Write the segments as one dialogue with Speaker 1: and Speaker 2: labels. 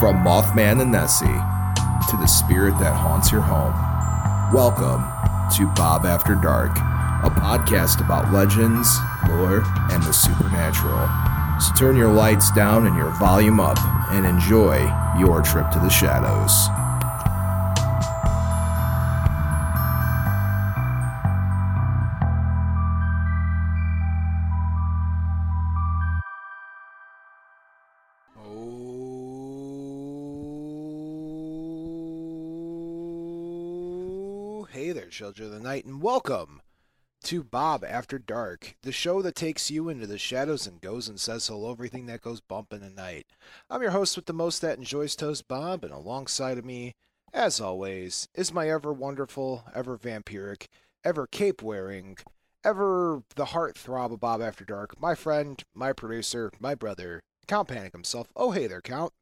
Speaker 1: From Mothman and Nessie to the spirit that haunts your home, welcome to Bob After Dark, a podcast about legends, lore, and the supernatural. So turn your lights down and your volume up and enjoy your trip to the shadows.
Speaker 2: Hey there, children of the night, and welcome to Bob After Dark, the show that takes you into the shadows and goes and says hello everything that goes bump in the night. I'm your host with the most that enjoys toast, Bob, and alongside of me, as always, is my ever wonderful, ever vampiric, ever cape-wearing, ever the heart-throb of Bob After Dark, my friend, my producer, my brother, Count Panic himself. Oh, hey there, Count.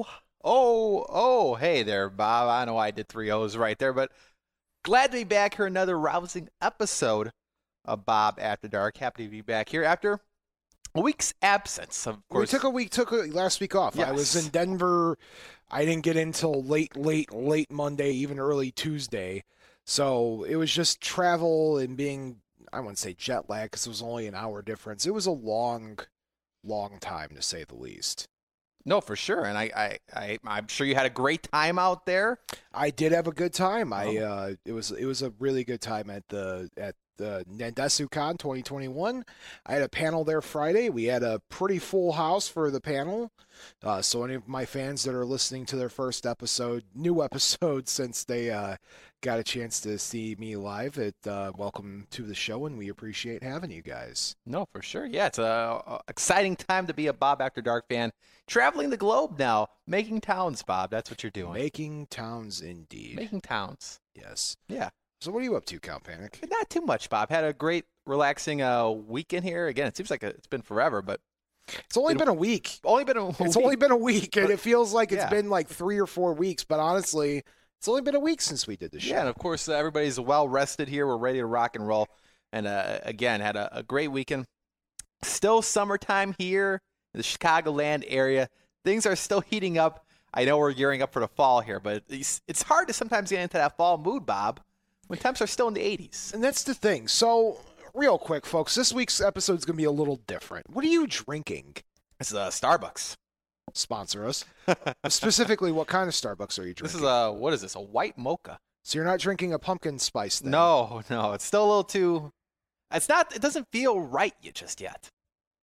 Speaker 3: Hey there, Bob. I know I did 3 O's right there, but glad to be back here, another rousing episode of Bob After Dark. Happy to be back here after a week's absence, of course.
Speaker 2: We took last week off.
Speaker 3: Yes.
Speaker 2: I was in Denver. I didn't get in till late Monday, even early Tuesday. So it was just travel and being, I wouldn't say jet lag because it was only an hour difference. It was a long time, to say the least.
Speaker 3: No, for sure, and I'm sure you had a great time out there.
Speaker 2: I did have a good time. It was a really good time at the NandesuCon 2021. I had a panel there Friday. We had a pretty full house for the panel. So any of my fans that are listening to their first new episode since they got a chance to see me live, welcome to the show, and we appreciate having you guys.
Speaker 3: No, for sure. Yeah, it's a exciting time to be a Bob After Dark fan. Traveling the globe now, making towns, Bob. That's what you're doing.
Speaker 2: Making towns, indeed.
Speaker 3: Making towns.
Speaker 2: Yes.
Speaker 3: Yeah.
Speaker 2: So what are you up to, Count Panic?
Speaker 3: Not too much, Bob. Had a great, relaxing weekend here. Again, it seems like it's been forever, but
Speaker 2: it's only been a week.
Speaker 3: It's
Speaker 2: only been a week, and it feels like it's
Speaker 3: Yeah.
Speaker 2: been like 3 or 4 weeks. But honestly, it's only been a week since we did the show.
Speaker 3: Yeah, and of course, everybody's well rested here. We're ready to rock and roll. And again, had a great weekend. Still summertime here in the Chicagoland area. Things are still heating up. I know we're gearing up for the fall here, but it's hard to sometimes get into that fall mood, Bob, when temps are still in the 80s.
Speaker 2: And that's the thing. So, real quick, folks, this week's episode is going to be a little different. What are you drinking?
Speaker 3: It's Starbucks.
Speaker 2: Sponsor us. Specifically, what kind of Starbucks are you drinking?
Speaker 3: This is what is this? A white mocha.
Speaker 2: So you're not drinking a pumpkin spice thing?
Speaker 3: No. It's still a little too. It doesn't feel right just yet.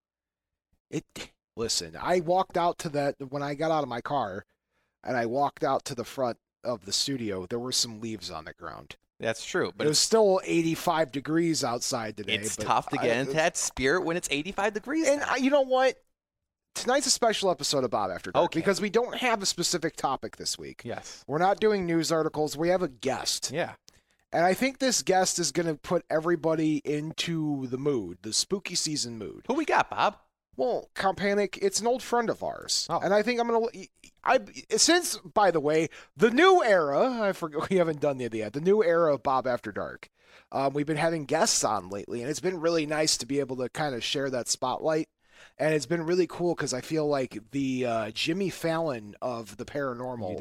Speaker 2: Listen, I walked out to that when I got out of my car, and I walked out to the front of the studio. There were some leaves on the ground.
Speaker 3: That's true, but
Speaker 2: it was still 85 degrees outside today.
Speaker 3: It's tough to get into that spirit when it's 85 degrees.
Speaker 2: And you know what? Tonight's a special episode of Bob After Dark because we don't have a specific topic this week.
Speaker 3: Yes.
Speaker 2: We're not doing news articles. We have a guest.
Speaker 3: Yeah.
Speaker 2: And I think this guest is going to put everybody into the mood, the spooky season mood.
Speaker 3: Who we got, Bob?
Speaker 2: Well, Count Panic, it's an old friend of ours.
Speaker 3: Oh.
Speaker 2: And I think I'm going to... Since, by the way, the new era, I forget, we haven't done it yet, the new era of Bob After Dark, we've been having guests on lately, and it's been really nice to be able to kind of share that spotlight. And it's been really cool because I feel like the Jimmy Fallon of the paranormal,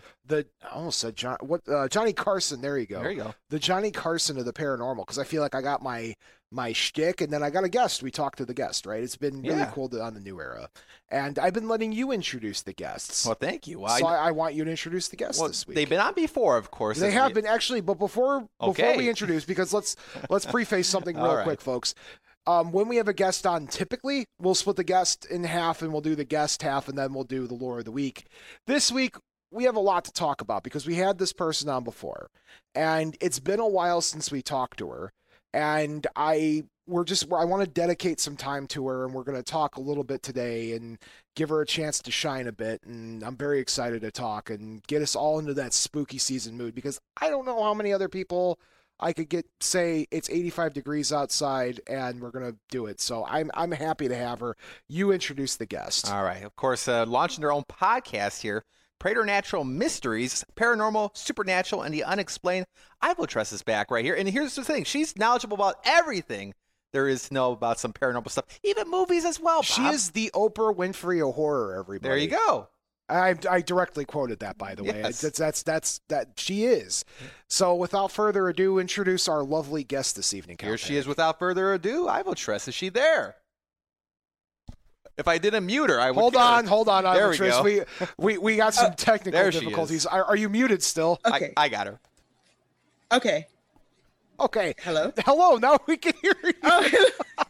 Speaker 2: I almost said Johnny Carson. There you go.
Speaker 3: There you go.
Speaker 2: The Johnny Carson of the paranormal, because I feel like I got my shtick, and then I got a guest. We talked to the guest, right? It's been really cool on the new era, and I've been letting you introduce the guests.
Speaker 3: Well, thank you.
Speaker 2: So I want you to introduce the guests this week.
Speaker 3: They've been on before, of course.
Speaker 2: They have been actually, but before we introduce, because let's preface something real quick, folks. When we have a guest on, typically, we'll split the guest in half, and we'll do the guest half, and then we'll do the lore of the week. This week, we have a lot to talk about because we had this person on before, and it's been a while since we talked to her, and I want to dedicate some time to her, and we're going to talk a little bit today and give her a chance to shine a bit, and I'm very excited to talk and get us all into that spooky season mood because I don't know how many other people I could say it's 85 degrees outside and we're going to do it. So I'm happy to have her. You introduce the guest.
Speaker 3: All right. Of course, launching their own podcast here, Preternatural Mysteries, Paranormal, Supernatural, and the Unexplained. Ivo Tress is back right here. And here's the thing. She's knowledgeable about everything there is to know about some paranormal stuff, even movies as well, Bob.
Speaker 2: She is the Oprah Winfrey of horror, everybody.
Speaker 3: There you go.
Speaker 2: I directly quoted that, by the way.
Speaker 3: Yes.
Speaker 2: That's she is. So without further ado, introduce our lovely guest this evening.
Speaker 3: Here she is. Without further ado, Ivo Tres. Is she there? If I didn't mute her, I would.
Speaker 2: Hold on,
Speaker 3: There we go.
Speaker 2: We got some technical difficulties. Are you muted still?
Speaker 4: Okay.
Speaker 3: I got her.
Speaker 4: Okay.
Speaker 2: Okay.
Speaker 4: Hello.
Speaker 2: Now we can hear you.
Speaker 4: Oh.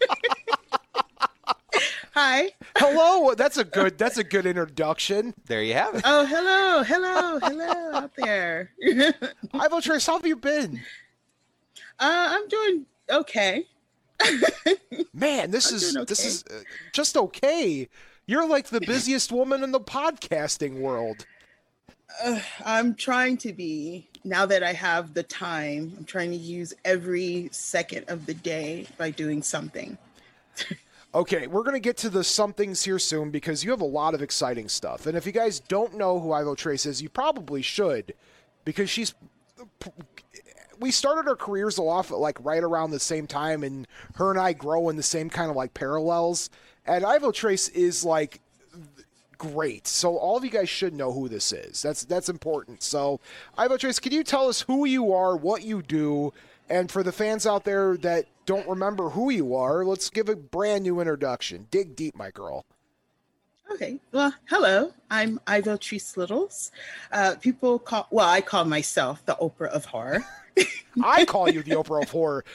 Speaker 4: Hi.
Speaker 2: Hello. That's a good introduction.
Speaker 3: There you have it.
Speaker 4: Oh, hello out there.
Speaker 2: Ivo Tres, how have you been?
Speaker 4: I'm doing okay.
Speaker 2: Man, this is just okay. You're like the busiest woman in the podcasting world.
Speaker 4: I'm trying to be, now that I have the time, I'm trying to use every second of the day by doing something.
Speaker 2: Okay, we're going to get to the somethings here soon because you have a lot of exciting stuff. And if you guys don't know who Ivo Tres is, you probably should, because we started our careers off like right around the same time, and her and I grow in the same kind of like parallels. And Ivo Tres is like great. So all of you guys should know who this is. That's important. So Ivo Tres, can you tell us who you are, what you do, and for the fans out there that don't remember who you are, let's give a brand new introduction. Dig deep, my girl.
Speaker 4: Okay. Well, hello. I'm Ivo Tres Littles. I call myself the Oprah of horror.
Speaker 2: I call you the Oprah of horror.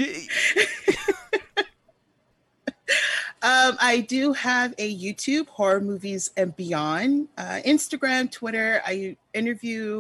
Speaker 4: I do have a YouTube, Horror Movies and Beyond, Instagram, Twitter. I interview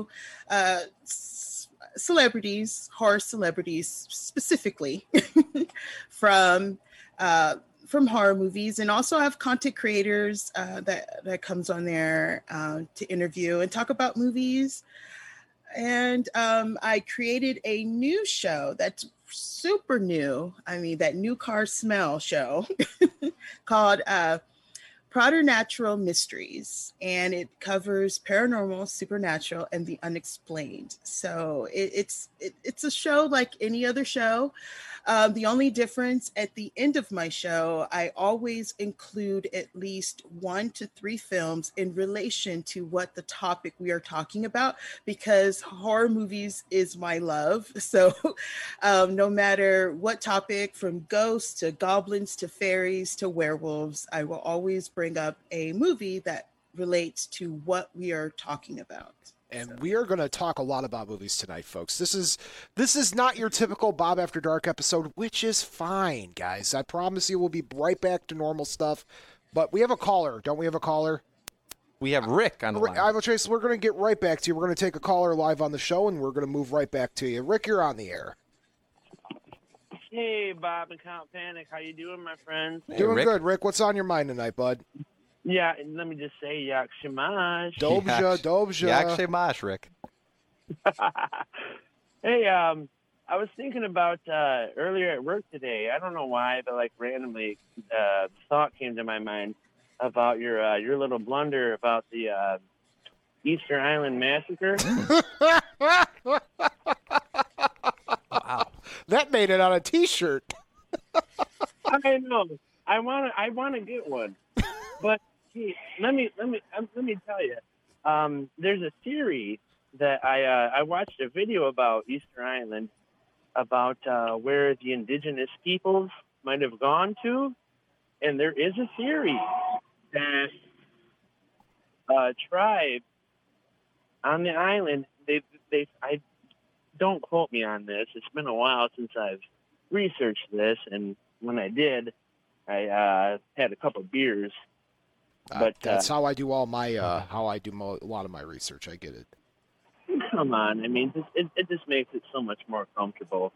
Speaker 4: celebrities, horror celebrities specifically from horror movies, and also have content creators that comes on there to interview and talk about movies. And I created a new show that's super new. I mean, that new car smell show called Preternatural Mysteries, and it covers paranormal, supernatural, and the unexplained. So it's a show like any other show. The only difference, at the end of my show, I always include at least 1 to 3 films in relation to what the topic we are talking about, because horror movies is my love. So no matter what topic, from ghosts to goblins to fairies to werewolves, I will always bring up a movie that relates to what we are talking about.
Speaker 2: And we are going to talk a lot about movies tonight, folks. This is not your typical Bob After Dark episode, which is fine, guys. I promise you we'll be right back to normal stuff. But we have a caller. Don't we have a caller?
Speaker 3: We have Rick on the line.
Speaker 2: Ivo Tres, we're going to get right back to you. We're going to take a caller live on the show, and we're going to move right back to you. Rick, you're on the air.
Speaker 5: Hey, Bob and Count Panic. How you doing, my friends?
Speaker 3: Hey,
Speaker 2: doing
Speaker 3: Rick.
Speaker 2: good, Rick. What's on your mind tonight, bud?
Speaker 5: Yeah, and let me just say, Yak Shamash.
Speaker 2: Dobja.
Speaker 3: Yak Shamash, Rick.
Speaker 5: Hey, I was thinking about earlier at work today. I don't know why, but like randomly, the thought came to my mind about your little blunder about the Easter Island massacre.
Speaker 3: Wow,
Speaker 2: that made it on a T-shirt.
Speaker 5: I know. I want to get one, but let me tell you. There's a theory that I watched a video about Easter Island, about where the indigenous peoples might have gone to, and there is a theory that a tribe on the island, I don't quote me on this. It's been a while since I've researched this, and when I did, I had a couple beers. But
Speaker 2: that's how I do all my a lot of my research. I get it.
Speaker 5: Come on, I mean, it just makes it so much more comfortable.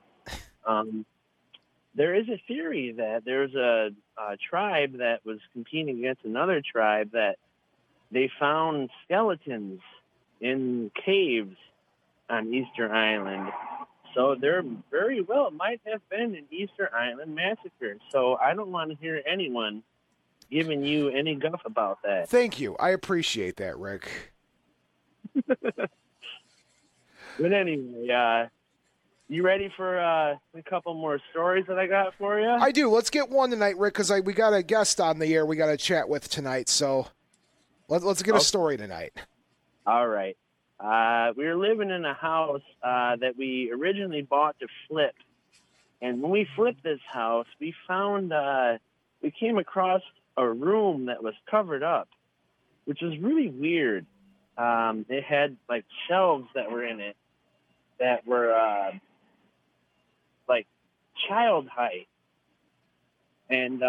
Speaker 5: There is a theory that there's a tribe that was competing against another tribe, that they found skeletons in caves on Easter Island. So there very well might have been an Easter Island massacre. So I don't want to hear anyone giving you any guff about that.
Speaker 2: Thank you. I appreciate that, Rick.
Speaker 5: But anyway, you ready for a couple more stories that I got for you?
Speaker 2: I do. Let's get one tonight, Rick, because we got a guest on the air we got to chat with tonight. So Let's get a story tonight.
Speaker 5: All right. We were living in a house that we originally bought to flip. And when we flipped this house, we found, we came across a room that was covered up, which was really weird. It had like shelves that were in it that were like child height. And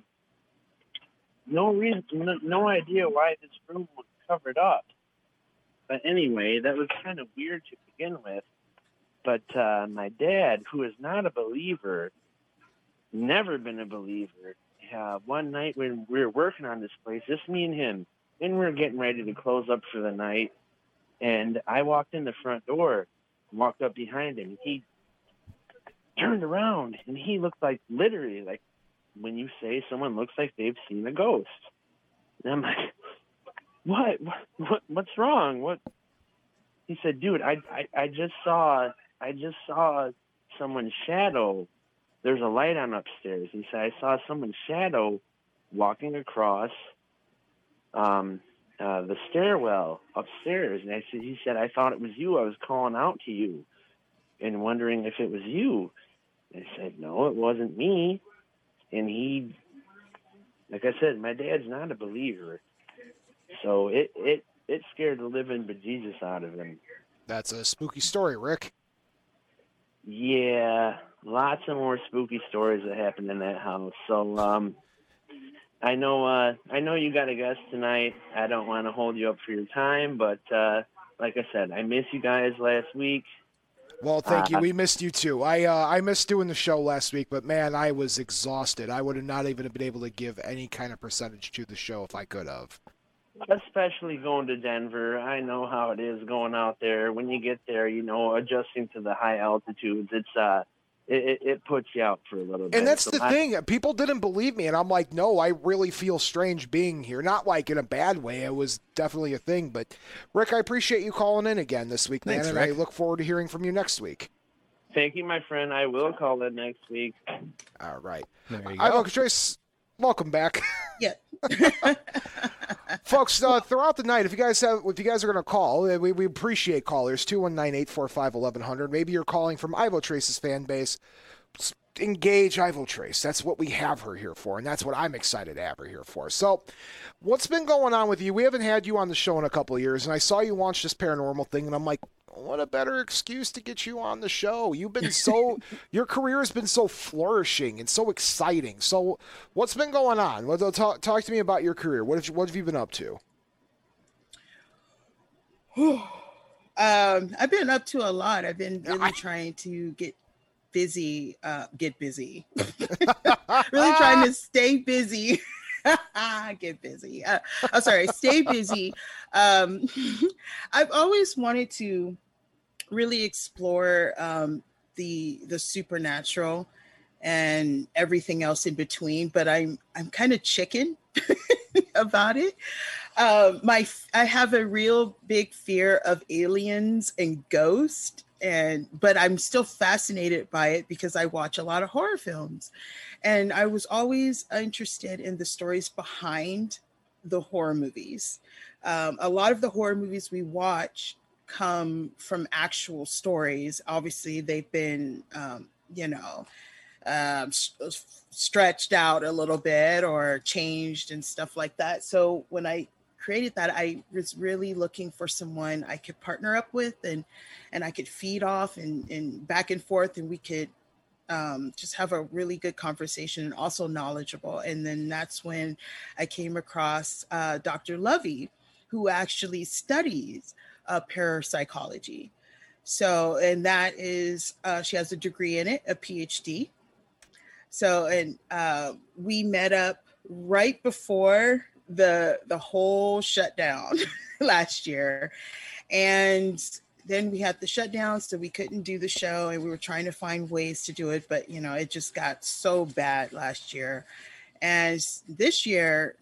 Speaker 5: no idea why this room was covered up. But anyway, that was kind of weird to begin with. But my dad, who is not a believer, never been a believer, one night when we were working on this place, just me and him, and we were getting ready to close up for the night, and I walked in the front door, walked up behind him, and he turned around, and he looked like, literally, like when you say someone looks like they've seen a ghost. And I'm like, what's wrong? What? He said, dude, I just saw someone's shadow. There's a light on upstairs. He said, I saw someone's shadow walking across the stairwell upstairs. And he said, I thought it was you. I was calling out to you and wondering if it was you. And I said, no, it wasn't me. And he, like I said, my dad's not a believer. So it scared the living bejesus out of him.
Speaker 2: That's a spooky story, Rick.
Speaker 5: Yeah, lots of more spooky stories that happened in that house. So I know you got a guest tonight. I don't want to hold you up for your time, but like I said, I missed you guys last week.
Speaker 2: Well, thank you. We missed you too. I missed doing the show last week, but man, I was exhausted. I would have not even been able to give any kind of percentage to the show if I could have.
Speaker 5: Especially going to Denver. I know how it is going out there. When you get there, adjusting to the high altitudes, it puts you out for a little bit.
Speaker 2: And that's the thing. People didn't believe me, and I'm like, no, I really feel strange being here. Not like in a bad way. It was definitely a thing. But, Rick, I appreciate you calling in again this week, man. Thanks, and Rick. I look forward to hearing from you next week.
Speaker 5: Thank you, my friend. I will call in next week.
Speaker 2: All right.
Speaker 3: There you go.
Speaker 2: Ivo Trace, welcome back.
Speaker 4: Yeah.
Speaker 2: Folks, throughout the night, if you guys are going to call, we appreciate callers. 219-845-1100. Maybe you're calling from Ivo Trace's fan base. Engage Ivo Trace. That's what we have her here for, and that's what I'm excited to have her here for. So, what's been going on with you? We haven't had you on the show in a couple of years, and I saw you launch this paranormal thing, and I'm like, what a better excuse to get you on the show. You've been your career has been so flourishing and so exciting. So what's been going on? Talk to me about your career. What have you been up to?
Speaker 4: I've been up to a lot. I've been really trying to get busy. Really trying to stay busy. Get busy. I'm sorry, stay busy. I've always wanted to really explore the supernatural and everything else in between, but I'm kind of chicken about it. I have a real big fear of aliens and ghosts, but I'm still fascinated by it because I watch a lot of horror films. And I was always interested in the stories behind the horror movies. A lot of the horror movies we watch come from actual stories. Obviously, they've been, stretched out a little bit or changed and stuff like that. So when I created that, I was really looking for someone I could partner up with and I could feed off and back and forth, and we could just have a really good conversation and also knowledgeable. And then that's when I came across Dr. Lovey, who actually studies parapsychology. So, and that is, she has a degree in it, a PhD. So, and we met up right before the whole shutdown last year. And then we had the shutdown, so we couldn't do the show, and we were trying to find ways to do it, but it just got so bad last year. And this year,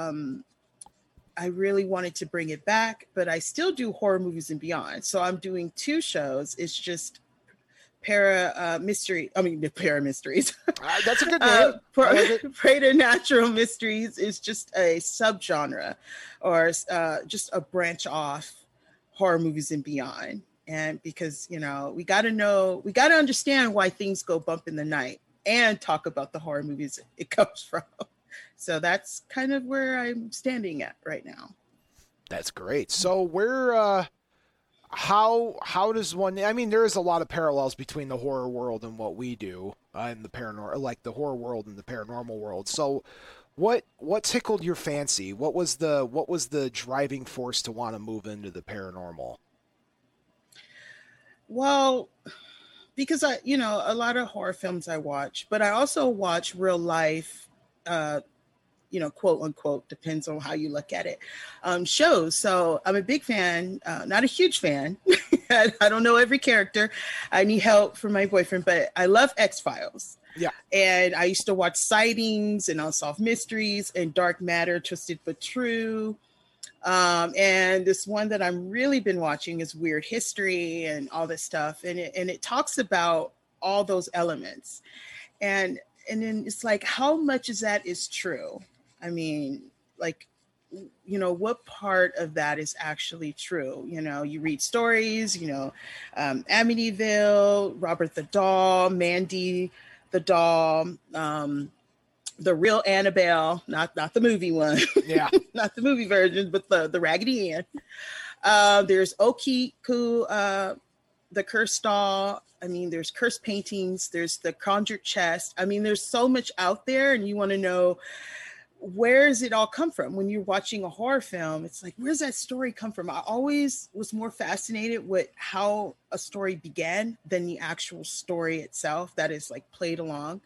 Speaker 4: I really wanted to bring it back, but I still do horror movies and beyond. So I'm doing 2 shows. It's just para mysteries.
Speaker 2: That's a good name.
Speaker 4: Preternatural mysteries is just a subgenre, or just a branch off horror movies and beyond. And because, you know, we got to understand why things go bump in the night and talk about the horror movies it comes from. So that's kind of where I'm standing at right now.
Speaker 2: That's great. So where, how does one, I mean, there is a lot of parallels between the horror world and what we do and the paranormal, like the horror world and the paranormal world. So what tickled your fancy? What was the driving force to want to move into the paranormal?
Speaker 4: Well, because a lot of horror films I watch, but I also watch real life, quote unquote, depends on how you look at it, shows. So I'm a big fan, not a huge fan. I don't know every character. I need help from my boyfriend, but I love X-Files.
Speaker 2: Yeah.
Speaker 4: And I used to watch Sightings and Unsolved Mysteries and Dark Matter, Twisted but True. And this one that I'm really been watching is Weird History and all this stuff. And it talks about all those elements. And then it's like, how much of that is true? I mean, like, you know, what part of that is actually true? You know, you read stories, Amityville, Robert the Doll, Mandy the Doll, the real Annabelle, not the movie one.
Speaker 2: Yeah.
Speaker 4: Not the movie version, but the Raggedy Ann. There's Okiku, the Cursed Doll. I mean, there's cursed paintings. There's the Conjured Chest. I mean, there's so much out there, and you want to know, where does it all come from? When you're watching a horror film, it's like, where's that story come from? I always was more fascinated with how a story began than the actual story itself that is like played along.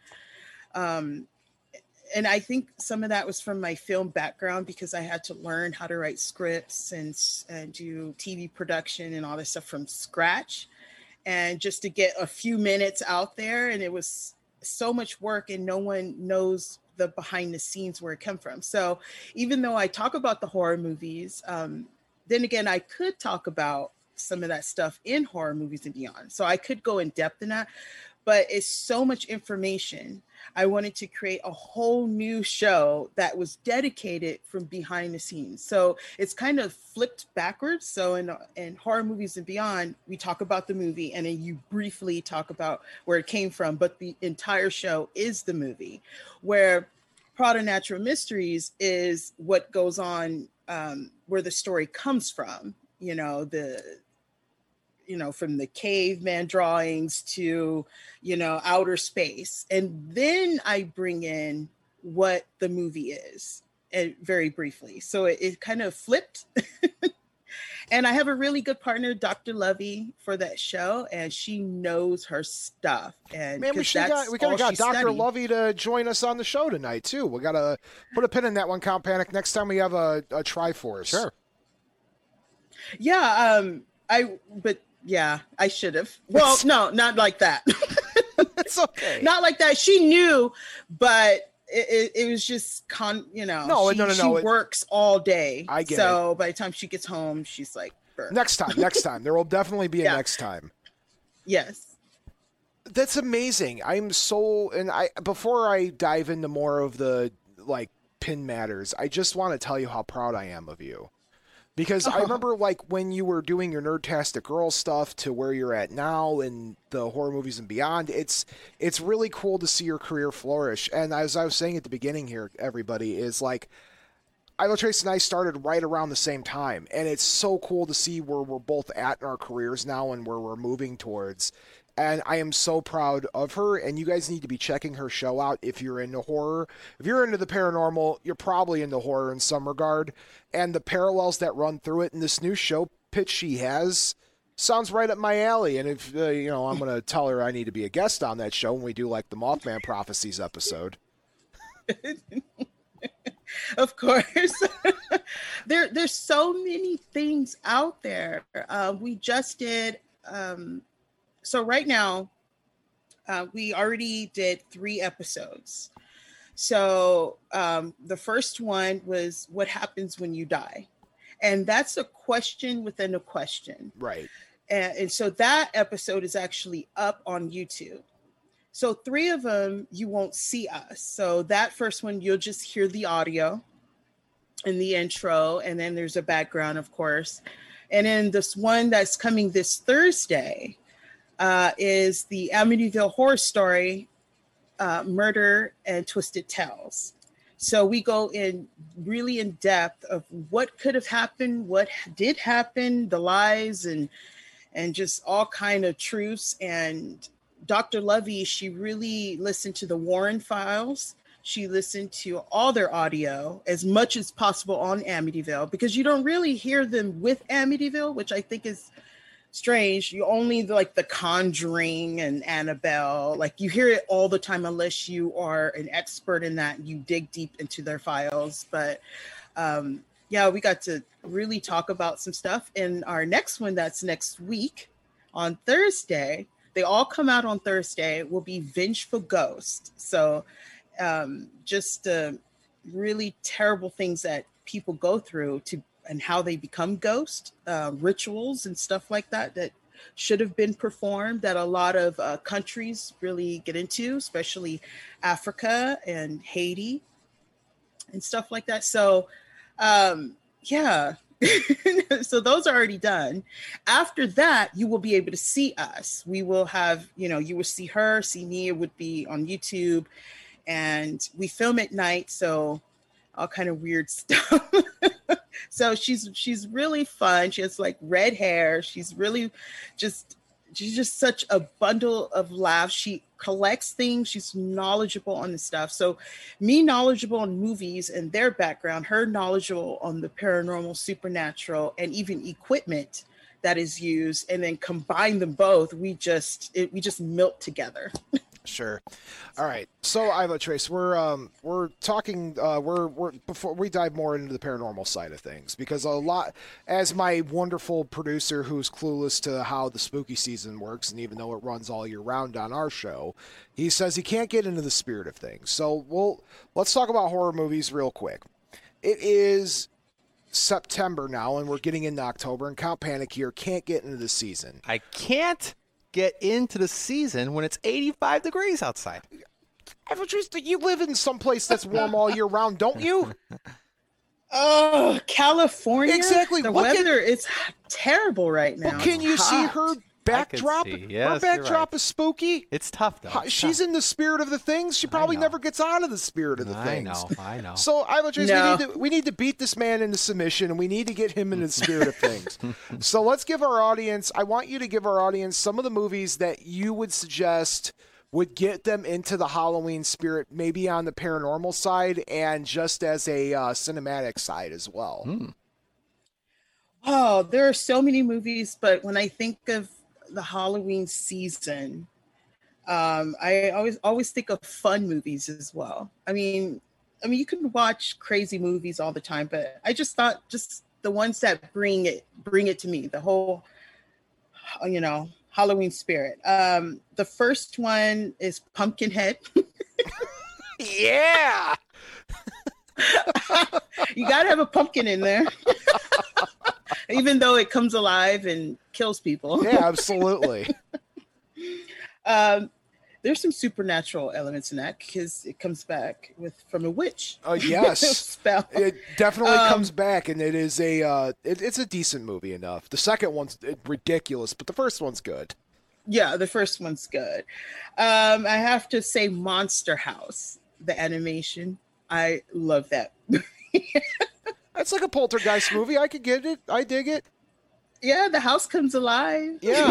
Speaker 4: And I think some of that was from my film background, because I had to learn how to write scripts and do TV production and all this stuff from scratch. And just to get a few minutes out there, and it was so much work, and no one knows the behind the scenes where it come from. So even though I talk about the horror movies, then again, I could talk about some of that stuff in horror movies and beyond. So I could go in depth in that, but it's so much information. I wanted to create a whole new show that was dedicated from behind the scenes. So it's kind of flipped backwards. So in horror movies and beyond, we talk about the movie, and then you briefly talk about where it came from, but the entire show is the movie. Where Preternatural Mysteries is what goes on, where the story comes from, from the caveman drawings to, outer space. And then I bring in what the movie is, and very briefly. So it kind of flipped. And I have a really good partner, Dr. Lovey, for that show, and she knows her stuff. And
Speaker 2: man, we got Dr. Lovey to join us on the show tonight too. We gotta put a pin in that one, Count Panic. Next time we have a Triforce.
Speaker 3: Sure.
Speaker 4: Yeah, I should have. Well, no, not like that.
Speaker 2: It's okay.
Speaker 4: Not like that. She knew, but it was just she works all day.
Speaker 2: I get
Speaker 4: so it. By the time she gets home, she's like, burnt.
Speaker 2: Next time. There will definitely be a next time.
Speaker 4: Yes.
Speaker 2: That's amazing. Before I dive into more of the pin matters, I just want to tell you how proud I am of you. Because I remember when you were doing your Nerdtastic Girl stuff to where you're at now in the horror movies and beyond, it's really cool to see your career flourish. And as I was saying at the beginning here, everybody, is Ilo Trace and I started right around the same time. And it's so cool to see where we're both at in our careers now and where we're moving towards. And I am so proud of her, and you guys need to be checking her show out if you're into horror. If you're into the paranormal, you're probably into horror in some regard. And the parallels that run through it, and this new show pitch she has sounds right up my alley. And if, I'm going to tell her I need to be a guest on that show when we do the Mothman Prophecies episode.
Speaker 4: Of course. There's so many things out there. We just did... So right now, we already did 3 episodes. So the first one was what happens when you die. And that's a question within a question.
Speaker 2: Right.
Speaker 4: And so that episode is actually up on YouTube. So 3 of them, you won't see us. So that first one, you'll just hear the audio in the intro, and then there's a background, of course. And then this one that's coming this Thursday is the Amityville Horror Story, Murder and Twisted Tales. So we go in really in depth of what could have happened, what did happen, the lies, and just all kind of truths. And Dr. Lovey, she really listened to the Warren files. She listened to all their audio as much as possible on Amityville, because you don't really hear them with Amityville, which I think is strange. You only like The Conjuring and Annabelle, like you hear it all the time unless you are an expert in that, you dig deep into their files. But yeah, we got to really talk about some stuff. And our next one, that's next week on Thursday, they all come out on Thursday, will be Vengeful Ghost. So just really terrible things that people go through and how they become ghosts, rituals and stuff like that should have been performed, that a lot of countries really get into, especially Africa and Haiti and stuff like that. So yeah, so those are already done. After that, you will be able to see us. We will have, you will see her, see me. It would be on YouTube, and we film at night, so all kind of weird stuff. So she's really fun. She has like red hair. She's just such a bundle of laughs. She collects things. She's knowledgeable on the stuff. So me knowledgeable on movies and their background, her knowledgeable on the paranormal, supernatural, and even equipment that is used, and then combine them both. We just melt together.
Speaker 2: Sure. All right. So Iva Trace, we're talking we're before we dive more into the paranormal side of things, because a lot, as my wonderful producer who's clueless to how the spooky season works, and even though it runs all year round on our show, he says he can't get into the spirit of things. So let's talk about horror movies real quick. It is September now, and we're getting into October, and Count Panic here can't get into the season.
Speaker 3: I can't get into the season when it's 85 degrees outside.
Speaker 2: You live in some place that's warm all year round, don't you?
Speaker 4: Oh, California.
Speaker 2: Exactly.
Speaker 4: The weather is terrible right now.
Speaker 2: Well, can you see her backdrop?
Speaker 3: Yes,
Speaker 2: her backdrop
Speaker 3: right.
Speaker 2: is spooky.
Speaker 3: It's tough, though.
Speaker 2: She's in the spirit of the things. She probably never gets out of the spirit of the things.
Speaker 3: I know.
Speaker 2: So, Iva Trace, we need to beat this man into submission, and we need to get him into the spirit of things. So let's give our audience, I want you to give our audience some of the movies that you would suggest would get them into the Halloween spirit, maybe on the paranormal side and just as a cinematic side as well.
Speaker 4: Oh, there are so many movies, but when I think of the Halloween season, I always think of fun movies as well. I mean, you can watch crazy movies all the time, but I just thought just the ones that bring it to me, the whole, Halloween spirit. The first one is Pumpkinhead.
Speaker 2: Yeah.
Speaker 4: You gotta have a pumpkin in there. Even though it comes alive and kills people.
Speaker 2: Yeah, absolutely.
Speaker 4: There's some supernatural elements in that, because it comes back from a witch.
Speaker 2: Yes.
Speaker 4: Spell.
Speaker 2: It definitely comes back, and it is it's a decent movie enough. The second one's ridiculous, but the first one's good.
Speaker 4: Yeah, the first one's good. I have to say Monster House, the animation. I love that movie.
Speaker 2: That's like a poltergeist movie. I could get it. I dig it.
Speaker 4: Yeah, the house comes alive.
Speaker 2: Yeah.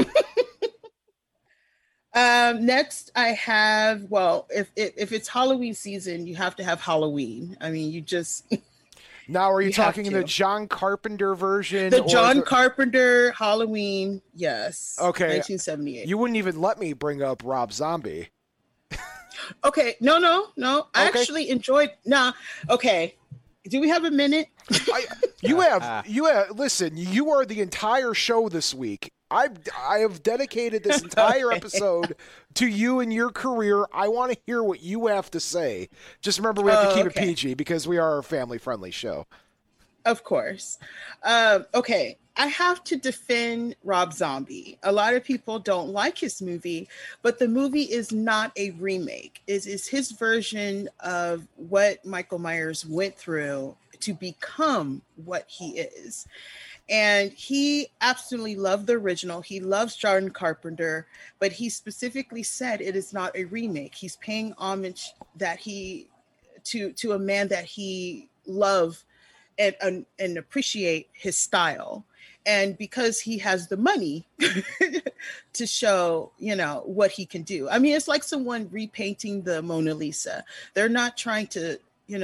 Speaker 4: Next, I have, if it's Halloween season, you have to have Halloween. I mean, you just...
Speaker 2: Now, are you talking the John Carpenter version?
Speaker 4: The John Carpenter Halloween, yes.
Speaker 2: Okay.
Speaker 4: 1978.
Speaker 2: You wouldn't even let me bring up Rob Zombie.
Speaker 4: Okay, no. I actually enjoyed... Okay. Do we have a minute?
Speaker 2: You have. Listen, you are the entire show this week. I have dedicated this entire episode to you and your career. I want to hear what you have to say. Just remember, we have to keep it PG because we are a family-friendly show.
Speaker 4: Of course. Okay. I have to defend Rob Zombie. A lot of people don't like his movie, but the movie is not a remake. It is his version of what Michael Myers went through to become what he is. And he absolutely loved the original. He loves John Carpenter, but he specifically said it is not a remake. He's paying homage that to a man that he loved and appreciate his style. And because he has the money to show, what he can do. I mean, it's like someone repainting the Mona Lisa. They're not trying to,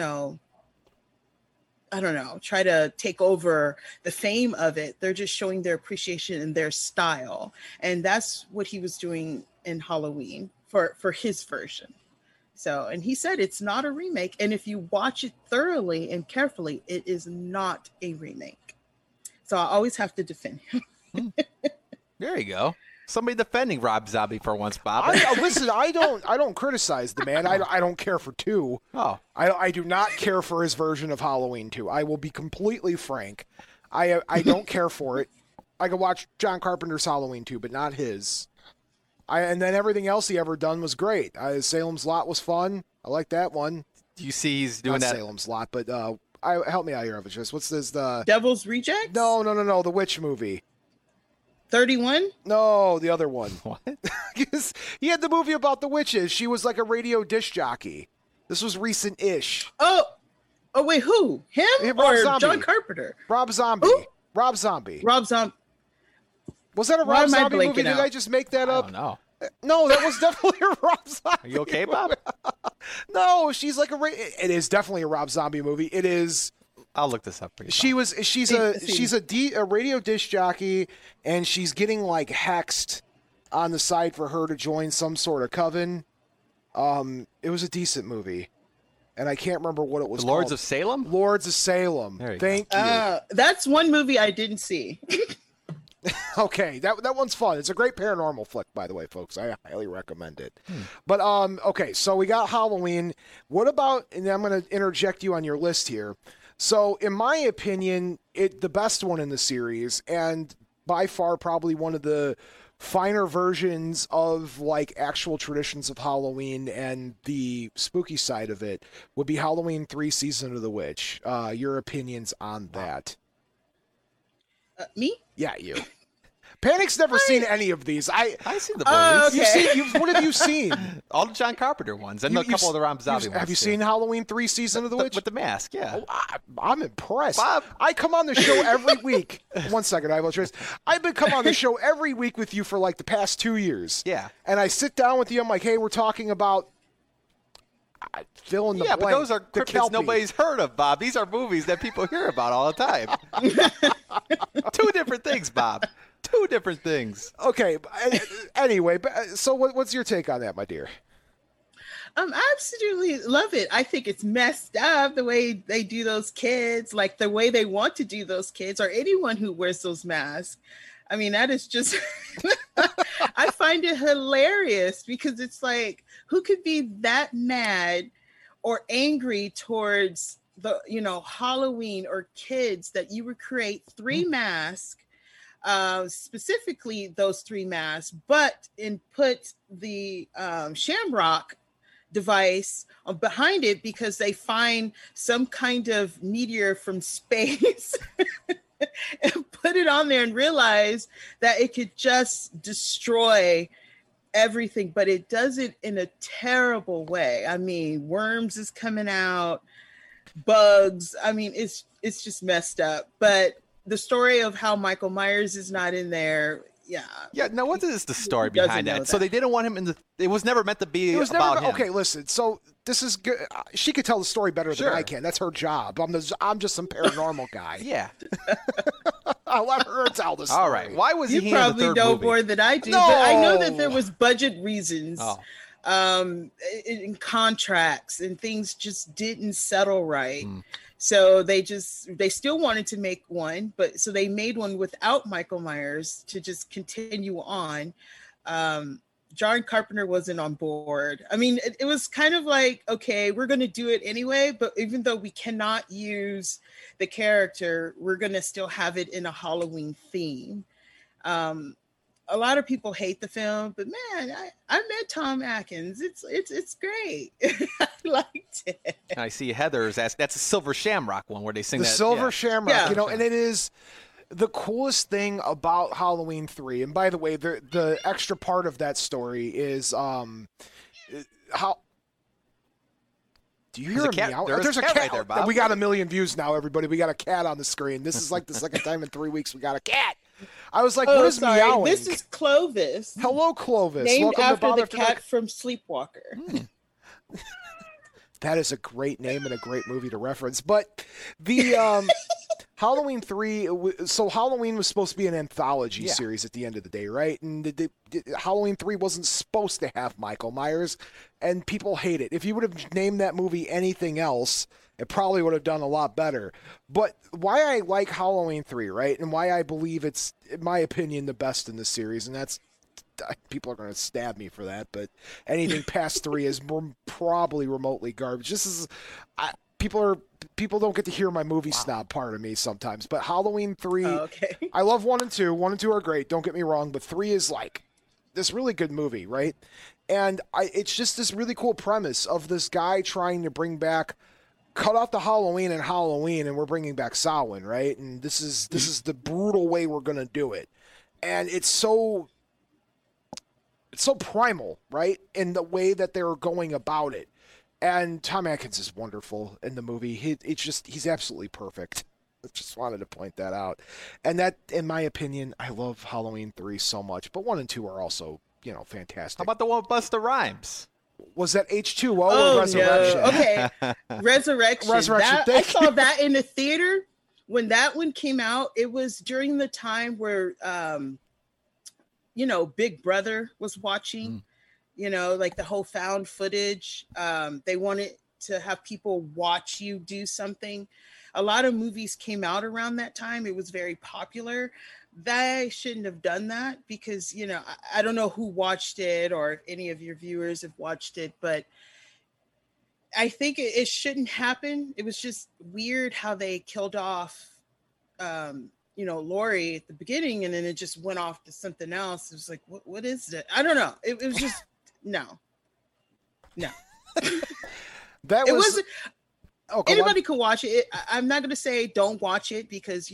Speaker 4: try to take over the fame of it. They're just showing their appreciation and their style. And that's what he was doing in Halloween for his version. So, and he said it's not a remake. And if you watch it thoroughly and carefully, it is not a remake. So I always have to defend him.
Speaker 3: There you go. Somebody defending Rob Zombie for once, Bob.
Speaker 2: Listen, I don't criticize the man. I don't care for 2.
Speaker 3: Oh,
Speaker 2: I do not care for his version of Halloween 2. I will be completely frank. I don't care for it. I could watch John Carpenter's Halloween 2, but not his. And then everything else he ever done was great. Salem's Lot was fun. I like that one.
Speaker 3: Do you see he's doing
Speaker 2: not
Speaker 3: that?
Speaker 2: Salem's Lot, but help me out here, Just what's this? The
Speaker 4: Devil's Rejects?
Speaker 2: No, the witch movie.
Speaker 4: 31?
Speaker 2: No, the other one.
Speaker 3: What?
Speaker 2: He had the movie about the witches. She was like a radio disc jockey. This was recent-ish.
Speaker 4: Oh wait, who? Him
Speaker 2: Rob
Speaker 4: or
Speaker 2: Zombie.
Speaker 4: John Carpenter?
Speaker 2: Rob Zombie.
Speaker 4: Who?
Speaker 2: Rob Zombie.
Speaker 4: Rob Zombie.
Speaker 2: Was that a
Speaker 4: Why
Speaker 2: Rob
Speaker 4: am I
Speaker 2: Zombie movie?
Speaker 4: blanking
Speaker 2: Did
Speaker 4: out?
Speaker 2: I just make that up?
Speaker 3: I don't know.
Speaker 2: No, that was definitely a Rob Zombie.
Speaker 3: Are you okay, Bob?
Speaker 2: No, she's like it is definitely a Rob Zombie movie. It is.
Speaker 3: I'll look this up for you.
Speaker 2: She's a radio disc jockey, and she's getting like hexed on the side for her to join some sort of coven. It was a decent movie, and I can't remember what it was.
Speaker 3: The Lords
Speaker 2: called.
Speaker 3: of Salem.
Speaker 2: Lords of Salem. Thank you.
Speaker 4: That's one movie I didn't see.
Speaker 2: Okay, that one's fun. It's a great paranormal flick, by the way, folks. I highly recommend it. But okay, so we got Halloween. What about? And I'm going to interject you on your list here. So, in my opinion, the best one in the series, and by far probably one of the finer versions of like actual traditions of Halloween and the spooky side of it, would be Halloween 3: Season of the Witch. Your opinions on that?
Speaker 4: Me?
Speaker 2: Yeah, you. Panic's never seen any of these.
Speaker 3: I see the movies.
Speaker 4: Okay.
Speaker 2: What have you seen?
Speaker 3: All the John Carpenter ones and a couple of the Rob Zombie ones.
Speaker 2: Have you seen Halloween 3: Season of the Witch?
Speaker 3: With the mask, yeah.
Speaker 2: Oh, I'm impressed.
Speaker 3: Bob.
Speaker 2: I come on the show every week. 1 second, I will trace. I've been coming on the show every week with you for like the past 2 years.
Speaker 3: Yeah.
Speaker 2: And I sit down with you. I'm like, hey, we're talking about fill in the blank.
Speaker 3: But those are
Speaker 2: the
Speaker 3: cryptids
Speaker 2: Kelpie.
Speaker 3: nobody's heard of, Bob. These are movies that people hear about all the time. 2 different things, Bob. 2 different things.
Speaker 2: Okay. Anyway, so what's your take on that, my dear?
Speaker 4: I absolutely love it. I think it's messed up the way they do those kids, like the way they want to do those kids, or anyone who wears those masks. I mean, that is just, I find it hilarious because it's like, who could be that mad or angry towards the, Halloween or kids that you would create 3 masks, specifically those 3 masks, but put the Shamrock device behind it because they find some kind of meteor from space and put it on there and realize that it could just destroy everything, but it does it in a terrible way. I mean, worms is coming out, bugs. I mean, it's just messed up. But the story of how Michael Myers is not in there,
Speaker 3: yeah. Now, what is the story behind that? So they didn't want him in the. It was never meant to be about him.
Speaker 2: Okay, listen. So this is good. She could tell the story better than I can. That's her job. I'm just some paranormal guy.
Speaker 3: Yeah.
Speaker 2: I'll let her tell the story.
Speaker 3: All right. Why was he
Speaker 4: You
Speaker 3: in the
Speaker 4: probably
Speaker 3: third
Speaker 4: know
Speaker 3: movie?
Speaker 4: more than I do,
Speaker 2: No.
Speaker 4: but I know that there was budget reasons.
Speaker 3: Oh.
Speaker 4: In contracts and things just didn't settle right. So they still wanted to make one, but so they made one without Michael Myers to just continue on. John Carpenter wasn't on board. I mean, it was kind of like, okay, we're going to do it anyway, but even though we cannot use the character, we're going to still have it in a Halloween theme. A lot of people hate the film, but man, I met Tom Atkins. It's great. I liked it.
Speaker 3: I see Heather's asked. That's a Silver Shamrock one where they sing
Speaker 2: the
Speaker 3: that.
Speaker 2: Silver Shamrock,
Speaker 4: Yeah.
Speaker 2: you know, and it is the coolest thing about Halloween 3. And by the way, the extra part of that story is how. Do you hear a meow?
Speaker 3: There's a cat right there, Bob.
Speaker 2: We got 1 million views now, everybody. We got a cat on the screen. This is like the second time in 3 weeks we got a cat. I was like, what is meowing?
Speaker 4: This is Clovis.
Speaker 2: Hello, Clovis.
Speaker 4: Named
Speaker 2: Welcome
Speaker 4: after
Speaker 2: to Bob
Speaker 4: the
Speaker 2: After
Speaker 4: cat
Speaker 2: Dark.
Speaker 4: from Sleepwalker.
Speaker 2: That is a great name and a great movie to reference. But the Halloween 3, so Halloween was supposed to be an anthology series at the end of the day, right? And the Halloween 3 wasn't supposed to have Michael Myers, and people hate it. If you would have named that movie anything else, it probably would have done a lot better. But why I like Halloween 3, right, and why I believe it's, in my opinion, the best in the series, and that's, people are going to stab me for that, but anything past 3 is probably remotely garbage. This is, people don't get to hear my movie snob part of me sometimes, but Halloween 3,
Speaker 4: okay.
Speaker 2: I love 1 and 2. 1 and 2 are great, don't get me wrong, but 3 is like this really good movie, right? And it's just this really cool premise of this guy trying to bring back, cut out the Halloween and we're bringing back Samhain, right? And this is the brutal way we're going to do it. And it's so primal, right? In the way that they're going about it. And Tom Atkins is wonderful in the movie. He's absolutely perfect. I just wanted to point that out. And that, in my opinion, I love Halloween 3 so much. But 1 and 2 are also, fantastic.
Speaker 3: How about the one with Busta Rhymes?
Speaker 2: Was that H2O or Resurrection?
Speaker 4: No. Okay, Resurrection. I saw that in the theater. When that one came out, it was during the time where, Big Brother was watching. Like the whole found footage. They wanted to have people watch you do something. A lot of movies came out around that time. It was very popular. They shouldn't have done that because, I don't know who watched it or if any of your viewers have watched it, but I think it shouldn't happen. It was just weird how they killed off, Laurie at the beginning, and then it just went off to something else. It was like, what is it? I don't know. It was just, no.
Speaker 2: That
Speaker 4: it
Speaker 2: was...
Speaker 4: wasn't... Anybody could watch it. I'm not going to say don't watch it because,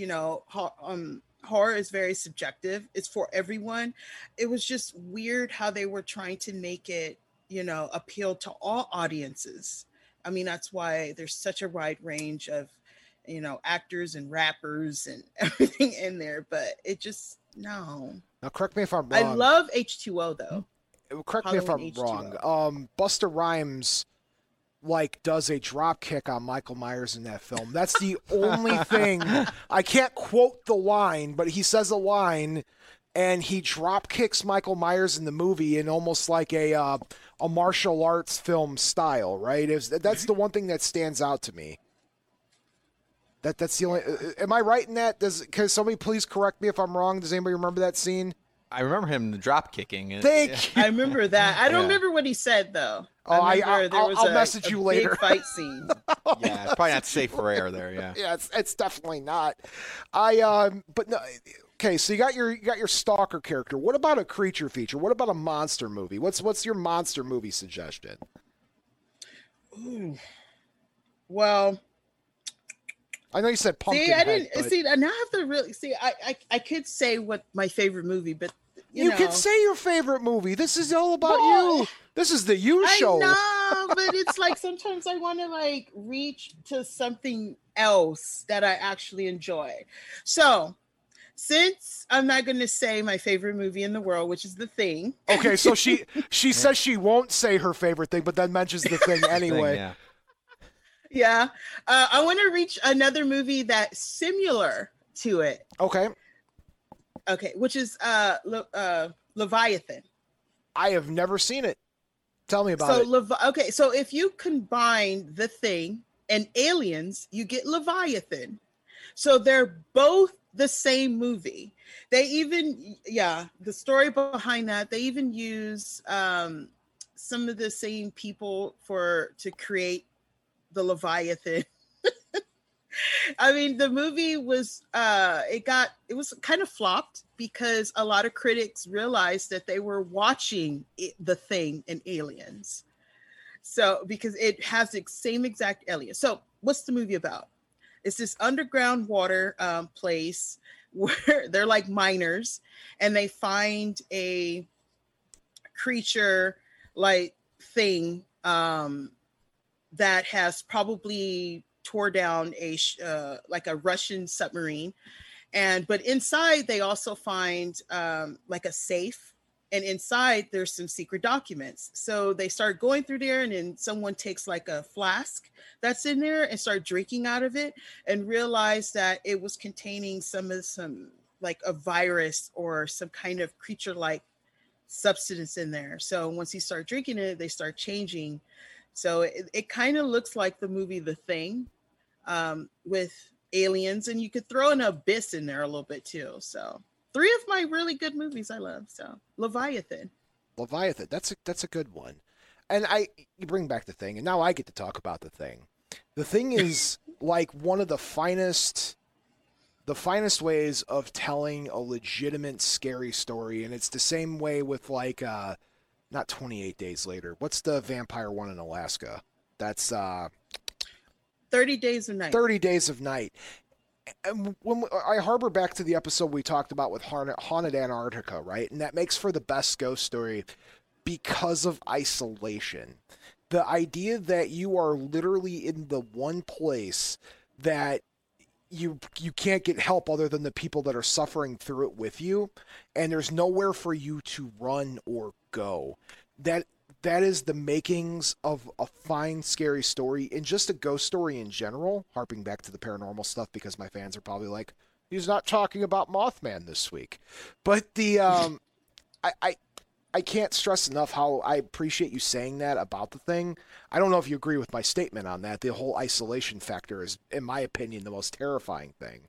Speaker 4: horror is very subjective. It's for everyone. It was just weird how they were trying to make it, appeal to all audiences. I mean, that's why there's such a wide range of, actors and rappers and everything in there, but it just, no.
Speaker 2: Now, correct me if I'm wrong.
Speaker 4: I love H2O, though.
Speaker 2: Correct me if I'm wrong. Busta Rhymes does a drop kick on Michael Myers in that film. That's the only thing. I can't quote the line, but he says a line and he drop kicks Michael Myers in the movie in almost like a martial arts film style, right? That's the one thing that stands out to me. That's the only. Am I right in that? Can somebody please correct me if I'm wrong? Does anybody remember that scene?
Speaker 3: I remember him drop kicking.
Speaker 2: Thank you.
Speaker 4: I remember that. I don't remember what he said though.
Speaker 2: I'll message you later.
Speaker 4: Big fight scene.
Speaker 3: Yeah, it's probably not safe for air there. Yeah.
Speaker 2: Yeah, it's definitely not. But no. Okay, so you got your stalker character. What about a creature feature? What about a monster movie? What's your monster movie suggestion?
Speaker 4: Ooh. Well,
Speaker 2: I know you said Pumpkinhead.
Speaker 4: See, I didn't see. Now I have to really see. I could say what my favorite movie, but you know.
Speaker 2: Can say your favorite movie. This is all about you. This is the you show.
Speaker 4: I know, but it's like sometimes I want to reach to something else that I actually enjoy. So, since I'm not going to say my favorite movie in the world, which is The Thing.
Speaker 2: Okay, so she says she won't say her favorite thing, but then mentions The Thing anyway.
Speaker 3: Yeah.
Speaker 4: Yeah. I want to reach another movie that's similar to it.
Speaker 2: Okay.
Speaker 4: Okay, which is Leviathan.
Speaker 2: I have never seen it. Tell me about it.
Speaker 4: Okay, so if you combine The Thing and Aliens, you get Leviathan. So they're both the same movie. They even, the story behind that, they even use some of the same people to create the Leviathan. I mean, the movie was it was kind of flopped because a lot of critics realized that they were watching The Thing and Aliens. So because it has the same exact alien. So what's the movie about? It's this underground water place where they're like miners, and they find a creature like thing that has probably tore down like a Russian submarine, but inside they also find like a safe, and inside there's some secret documents. So they start going through there, and then someone takes like a flask that's in there and start drinking out of it, and realize that it was containing some like a virus or some kind of creature like substance in there. So once you start drinking it, they start changing. So it kind of looks like the movie The Thing, with aliens, and you could throw an Abyss in there a little bit too. So 3 of my really good movies I love. So Leviathan,
Speaker 2: that's a good one. And you bring back The Thing, and now I get to talk about The Thing. The Thing is like one of the finest ways of telling a legitimate scary story, and it's the same way with like not 28 Days Later. What's the vampire one in Alaska? That's
Speaker 4: 30 Days of Night.
Speaker 2: 30 Days of Night. And when I harbor back to the episode we talked about with Haunted Antarctica, right? And that makes for the best ghost story because of isolation. The idea that you are literally in the one place that you can't get help other than the people that are suffering through it with you, and there's nowhere for you to run or go. That is the makings of a fine, scary story, and just a ghost story in general, harping back to the paranormal stuff because my fans are probably like, he's not talking about Mothman this week. But the I can't stress enough how I appreciate you saying that about The Thing. I don't know if you agree with my statement on that. The whole isolation factor is, in my opinion, the most terrifying thing.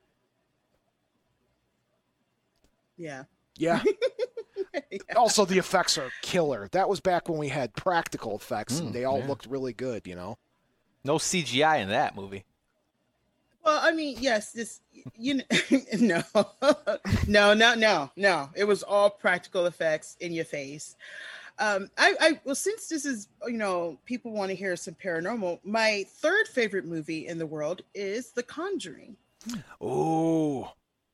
Speaker 4: Yeah.
Speaker 2: Yeah. Yeah. Also, the effects are killer. That was back when we had practical effects, and they all looked really good, you know?
Speaker 3: No CGI in that movie.
Speaker 4: Well, I mean, yes, no. It was all practical effects in your face. Well, since this is, people want to hear some paranormal, my 3rd favorite movie in the world is The Conjuring.
Speaker 2: Ooh.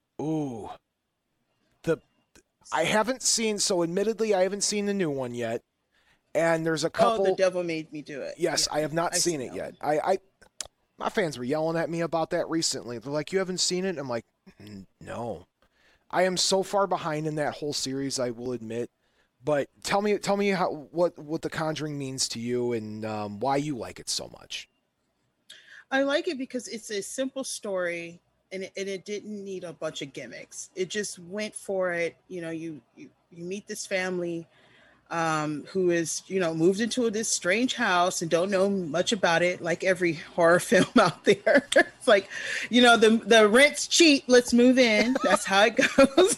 Speaker 2: I haven't seen, so admittedly, I haven't seen the new one yet. And there's a couple.
Speaker 4: Oh, The Devil Made Me Do It.
Speaker 2: Yes, I have not seen it yet. My fans were yelling at me about that recently. They're like, "You haven't seen it?" I'm like, "No." I am so far behind in that whole series, I will admit. But tell me what The Conjuring means to you, and why you like it so much.
Speaker 4: I like it because it's a simple story, and it didn't need a bunch of gimmicks. It just went for it. You meet this family who is, moved into this strange house and don't know much about it, like every horror film out there. It's like, the rent's cheap, let's move in. That's how it goes.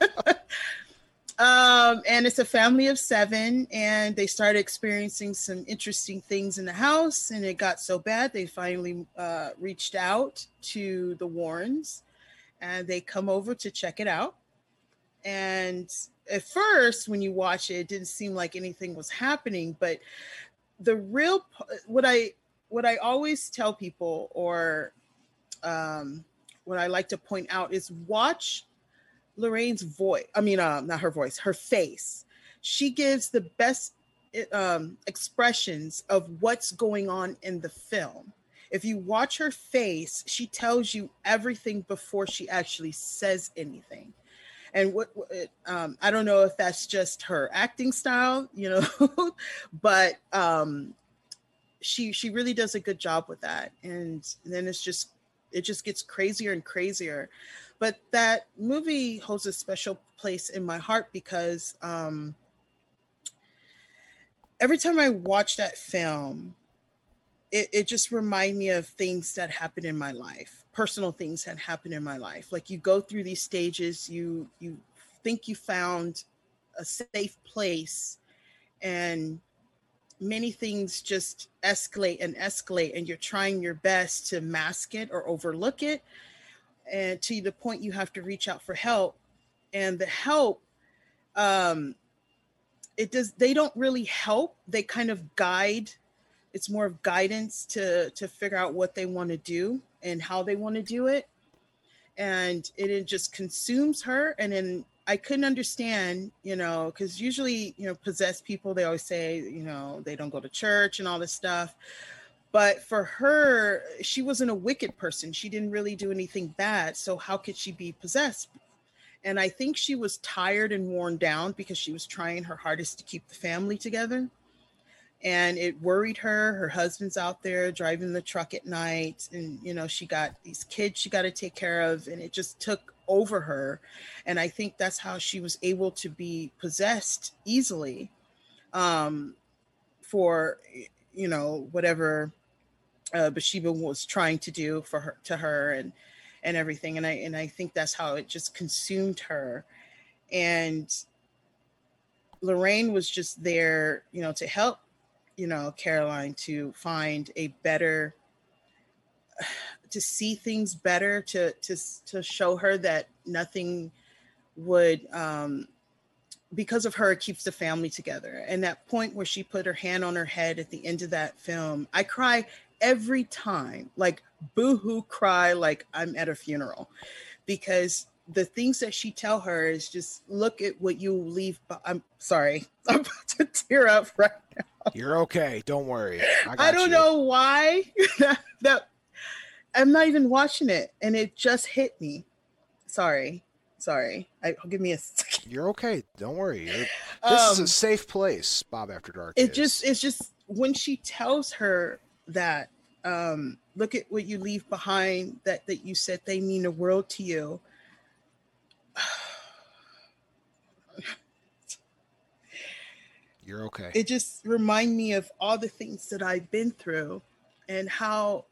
Speaker 4: And it's a family of 7, and they started experiencing some interesting things in the house, and it got so bad they finally reached out to the Warrens, and they come over to check it out. And at first, when you watch it, it didn't seem like anything was happening, but the real what I always tell people, or what I like to point out, is watch Lorraine's voice. I mean, not her voice, her face. She gives the best expressions of what's going on in the film. If you watch her face, she tells you everything before she actually says anything. And I don't know if that's just her acting style, but she really does a good job with that. And then it just gets crazier and crazier. But that movie holds a special place in my heart because every time I watch that film, it just reminded me of things that happened in my life, personal things that happened in my life. Like you go through these stages, you think you found a safe place, and many things just escalate, and you're trying your best to mask it or overlook it, and to the point you have to reach out for help. And the help, they don't really help. They kind of guide. It's more of guidance to figure out what they want to do and how they want to do it. And it just consumes her. And then I couldn't understand, because usually, possessed people, they always say, they don't go to church and all this stuff. But for her, she wasn't a wicked person. She didn't really do anything bad. So how could she be possessed? And I think she was tired and worn down because she was trying her hardest to keep the family together. And it worried her. Her husband's out there driving the truck at night. And, she got these kids she got to take care of. And it just took over her. And I think that's how she was able to be possessed easily for, whatever Bathsheba was trying to do to her and everything. And I think that's how it just consumed her. And Lorraine was just there, to help, Caroline to find a better, to see things better, to show her that nothing would, because of her, it keeps the family together. And that point where she put her hand on her head at the end of that film, I cry every time, like boo-hoo cry, like I'm at a funeral, because the things that she tell her is just look at what you leave. I'm sorry, I'm about to tear up right now.
Speaker 2: You're okay. Don't worry.
Speaker 4: I don't know why that I'm not even watching it, and it just hit me. Sorry. I'll give me a second.
Speaker 2: You're okay. Don't worry. This is a safe place, Bob After Dark.
Speaker 4: It's just when she tells her that, look at what you leave behind, that you said they mean the world to you.
Speaker 2: You're okay.
Speaker 4: It just reminds me of all the things that I've been through, and how,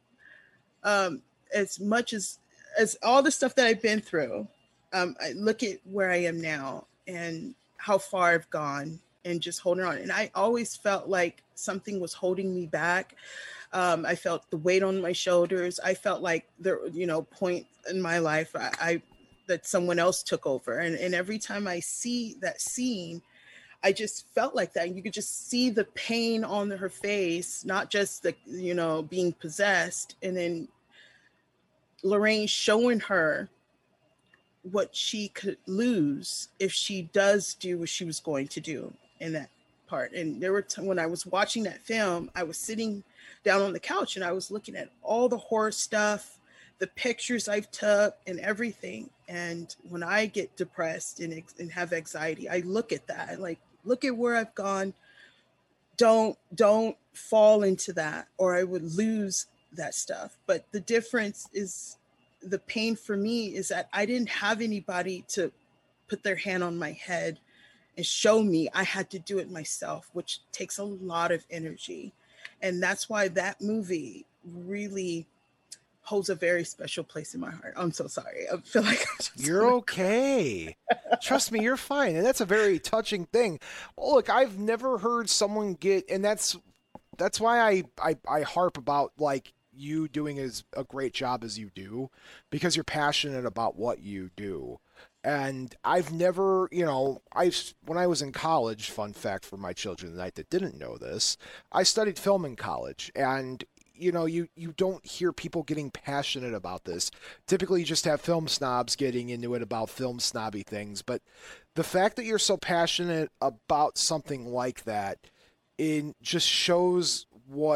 Speaker 4: as much as all the stuff that I've been through, I look at where I am now and how far I've gone, and just holding on. And I always felt like something was holding me back. I felt the weight on my shoulders. I felt like there, point in my life that someone else took over. And every time I see that scene, I just felt like that. You could just see the pain on her face, not just the, being possessed. And then Lorraine showing her what she could lose if she does do what she was going to do in that part. And there were when I was watching that film, I was sitting down on the couch and I was looking at all the horror stuff, the pictures I've took and everything. And when I get depressed and have anxiety, I look at that. Like, look at where I've gone. Don't fall into that, or I would lose that stuff. But the difference is, the pain for me is that I didn't have anybody to put their hand on my head and show me. I had to do it myself, which takes a lot of energy. And that's why that movie really holds a very special place in my heart. I'm so sorry. I feel like
Speaker 2: you're okay. Trust me, you're fine. And that's a very touching thing. Oh, look, I've never heard someone get, and that's why I harp about like you doing as a great job as you do, because you're passionate about what you do. And I've never, when I was in college, fun fact for my children tonight that didn't know this, I studied film in college, and you don't hear people getting passionate about this. Typically, you just have film snobs getting into it about film snobby things. But the fact that you're so passionate about something like that, it just shows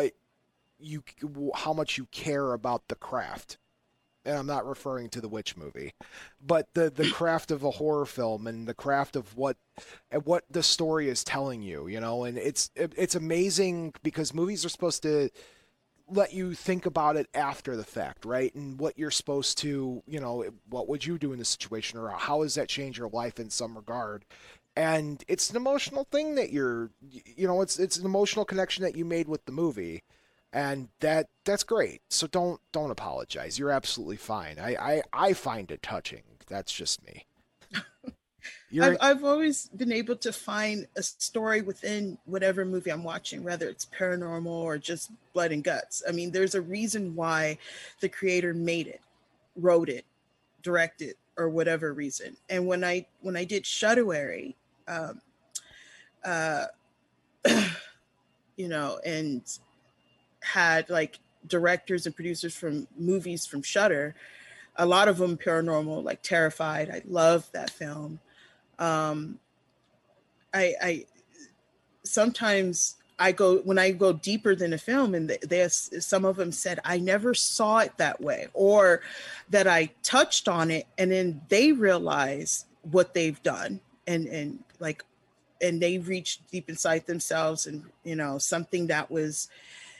Speaker 2: how much you care about the craft. And I'm not referring to the witch movie, but the craft of a horror film and the craft of what the story is telling you, and it's amazing because movies are supposed to let you think about it after the fact, right? And what you're supposed to, what would you do in this situation, or how does that change your life in some regard? And it's an emotional thing that it's an emotional connection that you made with the movie. And that's great. So don't apologize. You're absolutely fine. I find it touching. That's just me.
Speaker 4: I've always been able to find a story within whatever movie I'm watching, whether it's paranormal or just blood and guts. I mean, there's a reason why the creator made it, wrote it, directed, or whatever reason. And when I did Shudderwary, you know, and had like directors and producers from movies from Shudder, a lot of them paranormal, like Terrified. I love that film. I sometimes when I go deeper than a film, and there's some of them said I never saw it that way, or that I touched on it and then they realize what they've done and they reach deep inside themselves, and you know, something that was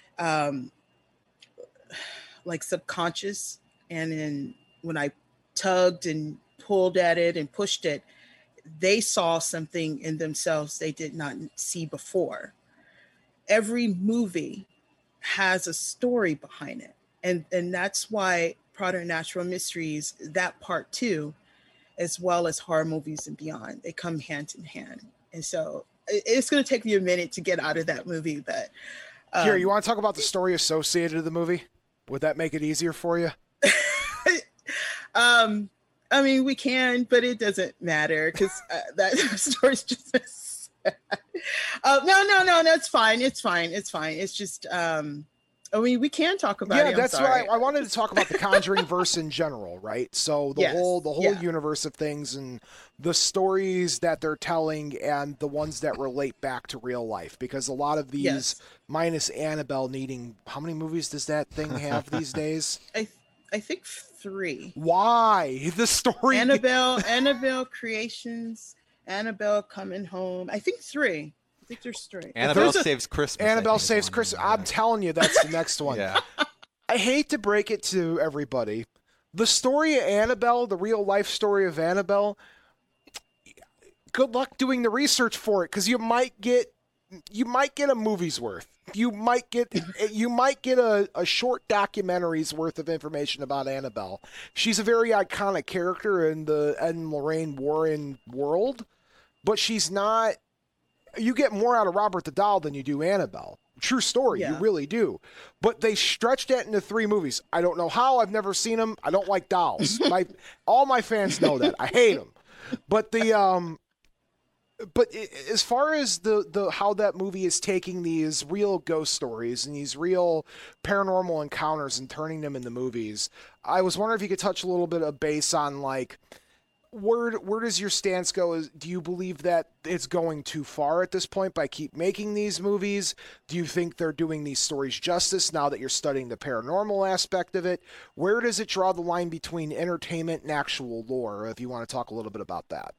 Speaker 4: like subconscious, and then when I tugged and pulled at it and pushed it, they saw something in themselves they did not see before. Every movie has a story behind it. And that's why Preternatural Mysteries, that part too, as well as horror movies and beyond, they come hand in hand. And so it's going to take me a minute to get out of that movie. But
Speaker 2: here, you want to talk about the story associated with the movie? Would that make it easier for you?
Speaker 4: I mean, we can, but it doesn't matter because that story's just sad. No, it's fine. It's fine. It's just, I mean, we can talk about it.
Speaker 2: Yeah, that's right. I wanted to talk about the Conjuring verse in general, right? So the whole universe of things and the stories that they're telling and the ones that relate back to real life, because a lot of these, minus Annabelle needing, how many movies does that thing have these days?
Speaker 4: I think 3.
Speaker 2: Why? The story.
Speaker 4: Annabelle Creations, Annabelle Coming Home. I think 3. I think there's 3.
Speaker 3: Annabelle Saves Christmas.
Speaker 2: Annabelle Saves Christmas. I'm telling you, that's the next one.
Speaker 3: Yeah.
Speaker 2: I hate to break it to everybody. The story of Annabelle, the real life story of Annabelle, good luck doing the research for it, because you might get a movie's worth. You might get a short documentary's worth of information about Annabelle. She's a very iconic character in the Ed and Lorraine Warren world, but she's not. You get more out of Robert the Doll than you do Annabelle. True story, you really do. But they stretched that into 3 movies. I don't know how. I've never seen them. I don't like dolls. All my fans know that. I hate them. But as far as the how that movie is taking these real ghost stories and these real paranormal encounters and turning them into movies, I was wondering if you could touch a little bit of base on, like, where does your stance go? Do you believe that it's going too far at this point by keep making these movies? Do you think they're doing these stories justice now that you're studying the paranormal aspect of it? Where does it draw the line between entertainment and actual lore, if you want to talk a little bit about that?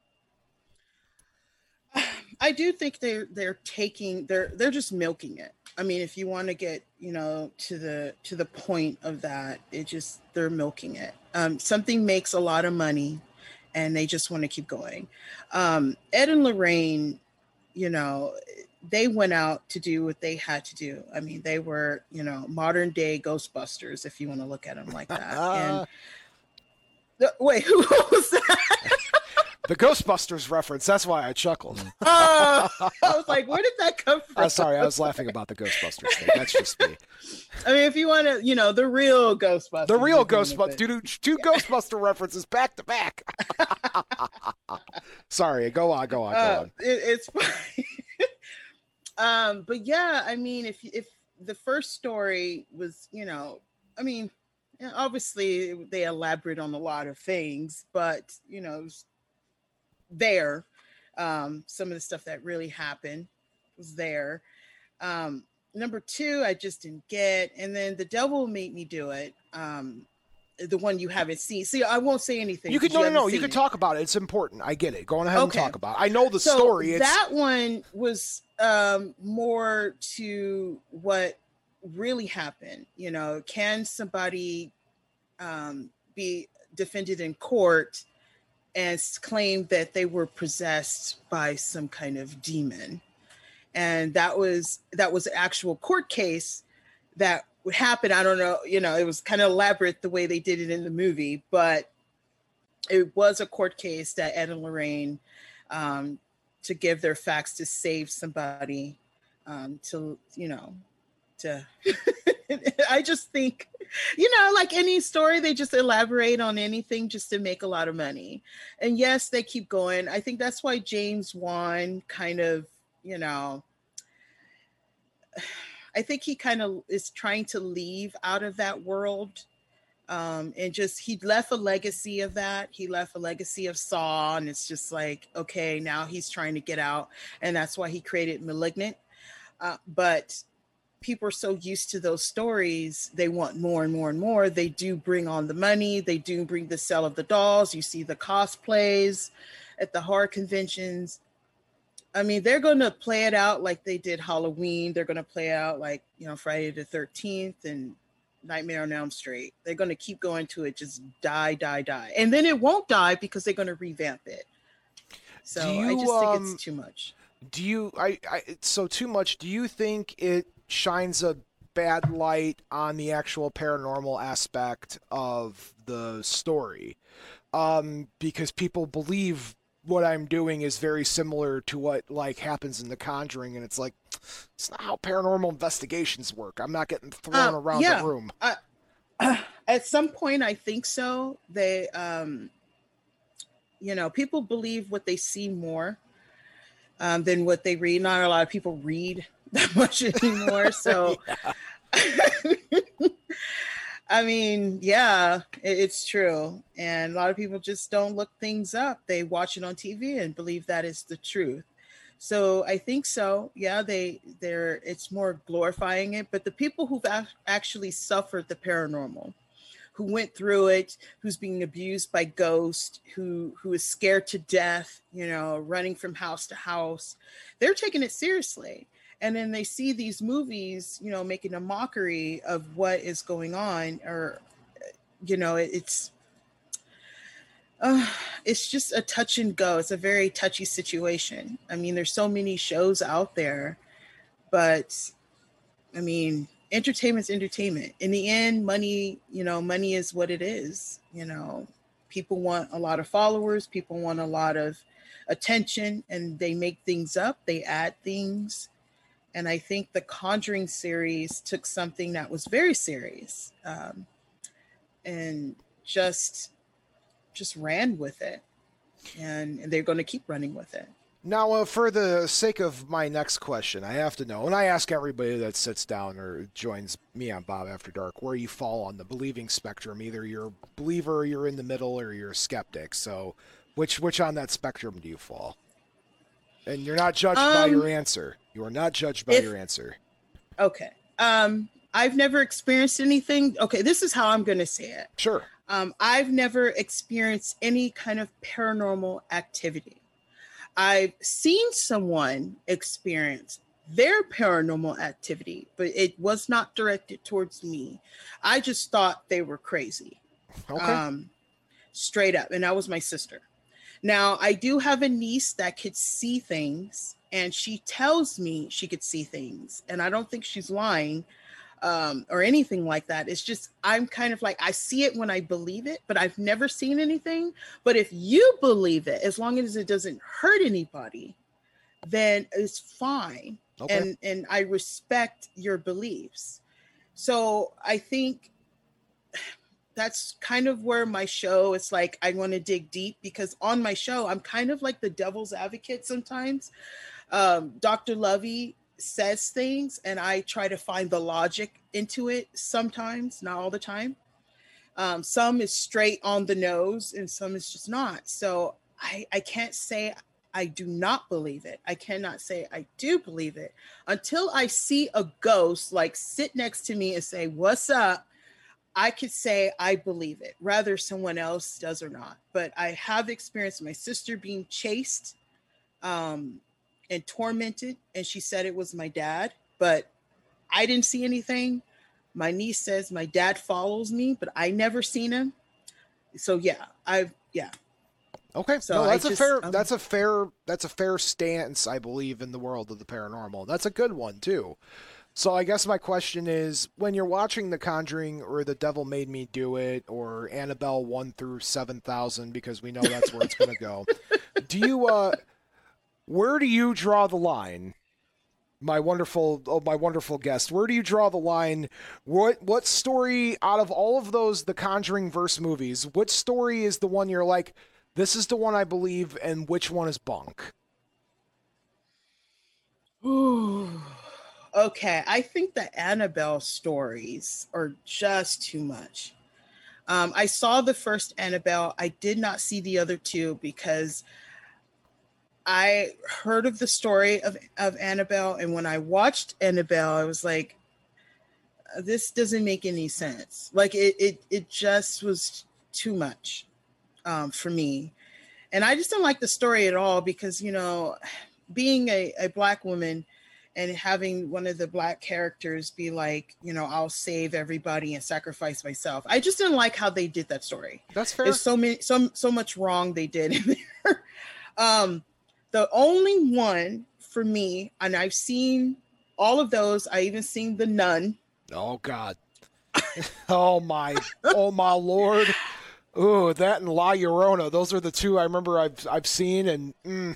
Speaker 4: I do think they're just milking it. I mean, if you want to get, you know, to the point of that, they're milking it. Something makes a lot of money and they just want to keep going. Ed and Lorraine, you know, they went out to do what they had to do. I mean, they were, you know, modern day Ghostbusters, if you want to look at them like that. Wait, who was that?
Speaker 2: The Ghostbusters reference. That's why I chuckled.
Speaker 4: I was like, where did that come from?
Speaker 2: Sorry, I was laughing about the Ghostbusters thing. That's just me.
Speaker 4: I mean, if you want to, you know, the real Ghostbusters.
Speaker 2: The real Ghostbusters. Two Ghostbuster references back to back. Sorry, go on.
Speaker 4: It's fine. But yeah, I mean, if the first story was, you know, I mean, obviously they elaborate on a lot of things, but, you know, it was there. Some of the stuff that really happened was there. Number 2, I just didn't get. And then The Devil Made Me Do It. The one you haven't seen. See, I won't say anything.
Speaker 2: You could you could talk about it. It's important. I get it. Go on ahead and talk about it. I know the story.
Speaker 4: That one was more to what really happened. You know, can somebody be defended in court and claim that they were possessed by some kind of demon? And that was an actual court case that would happen. I don't know, it was kind of elaborate the way they did it in the movie, but it was a court case that Ed and Lorraine, to give their facts to save somebody, I just think, like any story, they just elaborate on anything just to make a lot of money. And yes, they keep going. I think that's why James Wan kind of, I think he kind of is trying to leave out of that world. And just, he left a legacy of that. He left a legacy of Saw, and it's just like, okay, now he's trying to get out. And that's why he created Malignant. But people are so used to those stories, they want more and more and more. They do bring on the money. They do bring the sale of the dolls. You see the cosplays at the horror conventions. I mean, they're going to play it out like they did Halloween. They're going to play out like, Friday the 13th and Nightmare on Elm Street. They're going to keep going to it, just die. And then it won't die because they're going to revamp it. So I just think it's too much.
Speaker 2: Too much. Do you think it shines a bad light on the actual paranormal aspect of the story? Because people believe what I'm doing is very similar to what like happens in The Conjuring, and it's like, it's not how paranormal investigations work. I'm not getting thrown around the room.
Speaker 4: At some point, I think so. They, people believe what they see more than what they read. Not a lot of people read that much anymore. So, I mean, yeah, it's true. And a lot of people just don't look things up. They watch it on TV and believe that is the truth. So I think so. Yeah, it's more glorifying it. But the people who've actually suffered the paranormal, who went through it, who's being abused by ghosts, who is scared to death, running from house to house, they're taking it seriously. And then they see these movies, making a mockery of what is going on, or, it's just a touch and go. It's a very touchy situation. I mean, there's so many shows out there, but I mean, entertainment's entertainment. In the end, money is what it is. People want a lot of followers. People want a lot of attention, and they make things up. They add things. And I think the Conjuring series took something that was very serious, and just ran with it, and they're going to keep running with it.
Speaker 2: Now, for the sake of my next question, I have to know, and I ask everybody that sits down or joins me on Bob After Dark, where you fall on the believing spectrum. Either you're a believer, you're in the middle, or you're a skeptic. So which on that spectrum do you fall? And you're not judged by your answer. You are not judged by your answer.
Speaker 4: Okay. I've never experienced anything. Okay, this is how I'm going to say it.
Speaker 2: Sure.
Speaker 4: I've never experienced any kind of paranormal activity. I've seen someone experience their paranormal activity, but it was not directed towards me. I just thought they were crazy.
Speaker 2: Okay.
Speaker 4: Straight up. And that was my sister. Now, I do have a niece that could see things, and she tells me she could see things, and I don't think she's lying or anything like that. It's just, I'm kind of like, I see it when I believe it, but I've never seen anything. But if you believe it, as long as it doesn't hurt anybody, then it's fine.
Speaker 2: Okay.
Speaker 4: And I respect your beliefs. So I think that's kind of where my show, it's like, I want to dig deep, because on my show, I'm kind of like the devil's advocate sometimes. Dr. Lovey says things, and I try to find the logic into it sometimes, not all the time. Some is straight on the nose, and some is just not. So I can't say I do not believe it. I cannot say I do believe it until I see a ghost like sit next to me and say, "What's up?" I could say I believe it, whether someone else does or not. But I have experienced my sister being chased and tormented, and she said it was my dad, but I didn't see anything. My niece says my dad follows me, but I never seen him. So yeah.
Speaker 2: Okay,
Speaker 4: so
Speaker 2: no, that's a fair stance, I believe, in the world of the paranormal. That's a good one too. So I guess my question is, when you're watching The Conjuring or The Devil Made Me Do It or Annabelle 1 through 7,000, because we know that's where it's going to go, where do you draw the line? My wonderful guest, where do you draw the line? What story out of all of those The Conjuring verse movies, which story is the one you're like, this is the one I believe, and which one is bunk?
Speaker 4: Ooh. Okay, I think the Annabelle stories are just too much. I saw the first Annabelle. I did not see the other two because I heard of the story of Annabelle, and when I watched Annabelle, I was like, this doesn't make any sense. Like it just was too much for me. And I just don't like the story at all because, you know, being a Black woman and having one of the Black characters be like, you know, I'll save everybody and sacrifice myself. I just didn't like how they did that story.
Speaker 2: That's fair.
Speaker 4: There's so much wrong they did in there. The only one for me, and I've seen all of those. I even seen The Nun.
Speaker 2: Oh God. oh my Lord. Ooh, that and La Llorona. Those are the two I remember I've seen, and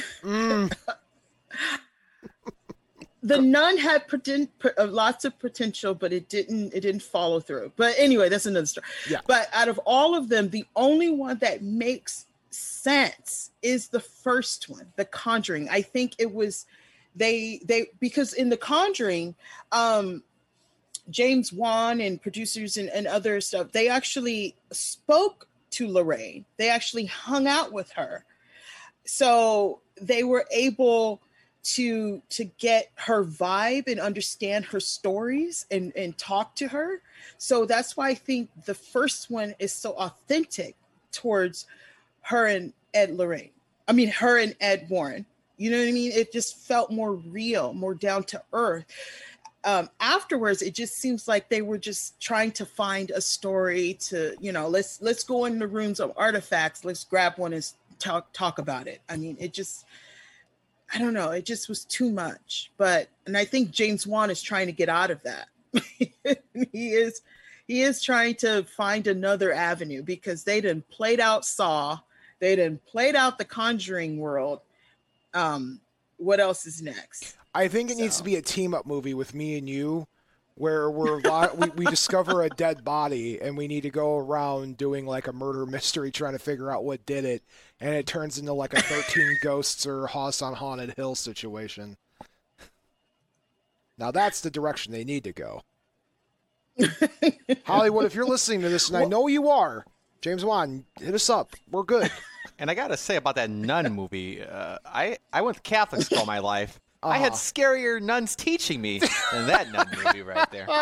Speaker 4: The Nun had lots of potential, but it didn't follow through. But anyway, that's another story.
Speaker 2: Yeah.
Speaker 4: But out of all of them, the only one that makes sense is the first one, The Conjuring. I think it was they because in The Conjuring, James Wan and producers and other stuff, they actually spoke to Lorraine. They actually hung out with her. So they were able to get her vibe and understand her stories and talk to her. So that's why I think the first one is so authentic towards her and Ed Warren. You know what I mean? It just felt more real, more down to earth. Afterwards, it just seems like they were just trying to find a story to, you know, let's go in the rooms of artifacts. Let's grab one and talk about it. I mean, it just, I don't know. It just was too much. And I think James Wan is trying to get out of that. He is trying to find another avenue because they done played out Saw. They done played out the Conjuring world. What else is next?
Speaker 2: I think it needs to be a team-up movie with me and you, where we discover a dead body and we need to go around doing like a murder mystery, trying to figure out what did it, and it turns into like a 13 Ghosts or House on Haunted Hill situation. Now that's the direction they need to go. Hollywood, if you're listening to this, and I know you are, James Wan, hit us up. We're good.
Speaker 3: And I gotta say about that Nun movie, I went to Catholic school my life. I had scarier nuns teaching me than that Nun movie right there.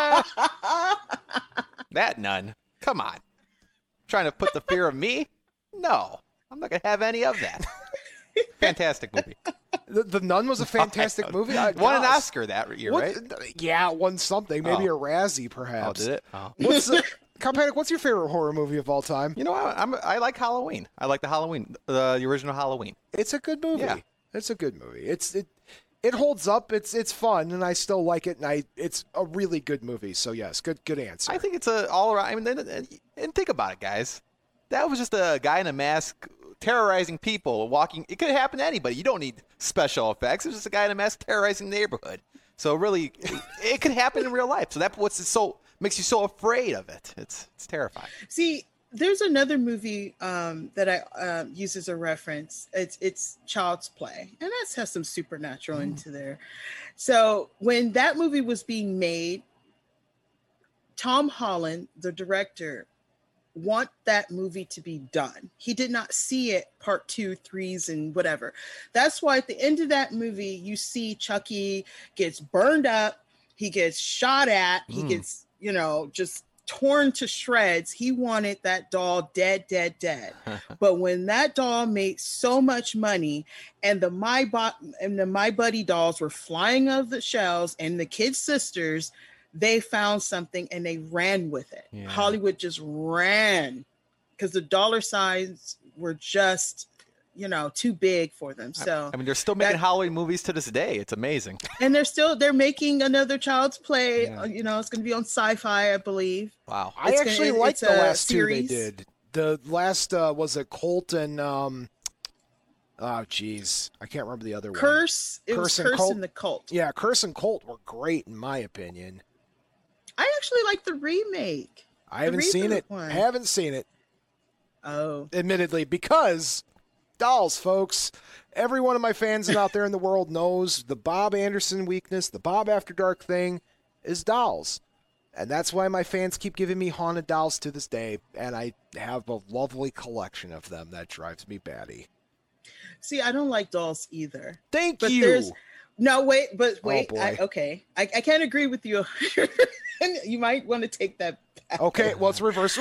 Speaker 3: That Nun, come on, trying to put the fear of me? No, I'm not gonna have any of that. Fantastic movie.
Speaker 2: The Nun was a fantastic movie.
Speaker 3: Won an Oscar that year, right?
Speaker 2: Yeah, won something. Maybe a Razzie, perhaps.
Speaker 3: Oh, did it? Oh.
Speaker 2: What's your favorite horror movie of all time?
Speaker 3: You know, I like Halloween. I like the original Halloween.
Speaker 2: It's a good movie.
Speaker 3: Yeah.
Speaker 2: It's a good movie. It holds up. It's fun, and I still like it. And it's a really good movie. So yes, good answer.
Speaker 3: I think it's all around. I mean, and think about it, guys. That was just a guy in a mask terrorizing people, walking. It could happen to anybody. You don't need special effects. It was just a guy in a mask terrorizing the neighborhood. So really, it could happen in real life. So that's makes you so afraid of it. It's terrifying.
Speaker 4: See, there's another movie that I use as a reference. It's Child's Play, and that has some supernatural into there. So when that movie was being made, Tom Holland, the director, want that movie to be done. He did not see it part 2, 3s, and whatever. That's why at the end of that movie, you see Chucky gets burned up, he gets shot at, he gets, just torn to shreds. He wanted that doll dead. But when that doll made so much money and the My Buddy dolls were flying out of the shelves and the kids' sisters, they found something and they ran with it. Yeah. Hollywood just ran because the dollar signs were just too big for them. So
Speaker 3: I mean, they're still making Halloween movies to this day. It's amazing.
Speaker 4: And they're making another Child's Play. Yeah. It's going to be on Sci-Fi, I believe.
Speaker 3: Wow.
Speaker 2: I actually liked the last series. 2 they did. The last was a Colt and oh geez, I can't remember the other one.
Speaker 4: Curse. It was Curse and the Cult.
Speaker 2: Yeah, Curse and Cult were great in my opinion.
Speaker 4: I actually like the remake.
Speaker 2: I haven't seen it. I haven't seen it.
Speaker 4: Oh.
Speaker 2: Admittedly, because dolls, folks. Every one of my fans out there in the world knows the Bob Anderson weakness, the Bob After Dark thing is dolls. And that's why my fans keep giving me haunted dolls to this day. And I have a lovely collection of them that drives me batty.
Speaker 4: See, I don't like dolls either.
Speaker 2: Thank you.
Speaker 4: No, wait.
Speaker 2: Oh,
Speaker 4: okay. I can't agree with you. You might want to take that back.
Speaker 2: Okay, well, it's reverse.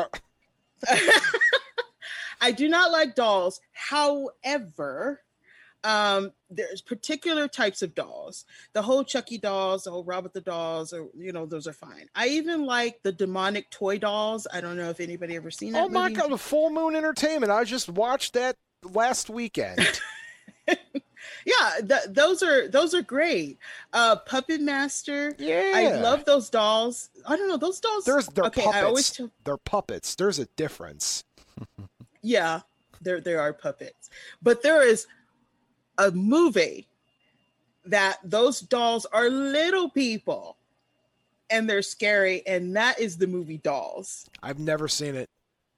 Speaker 4: I do not like dolls. However, there's particular types of dolls. The whole Chucky dolls, the whole Robert the dolls, or those are fine. I even like the demonic toy dolls. I don't know if anybody ever seen that.
Speaker 2: Oh my God, the Full Moon Entertainment. I just watched that last weekend.
Speaker 4: Yeah, those are great. Puppet Master.
Speaker 2: Yeah,
Speaker 4: I love those dolls. I don't know, those dolls.
Speaker 2: They're
Speaker 4: okay,
Speaker 2: puppets. They're puppets. There's a difference.
Speaker 4: Yeah, there are puppets, but there is a movie that those dolls are little people, and they're scary, and that is the movie Dolls.
Speaker 2: I've never seen it.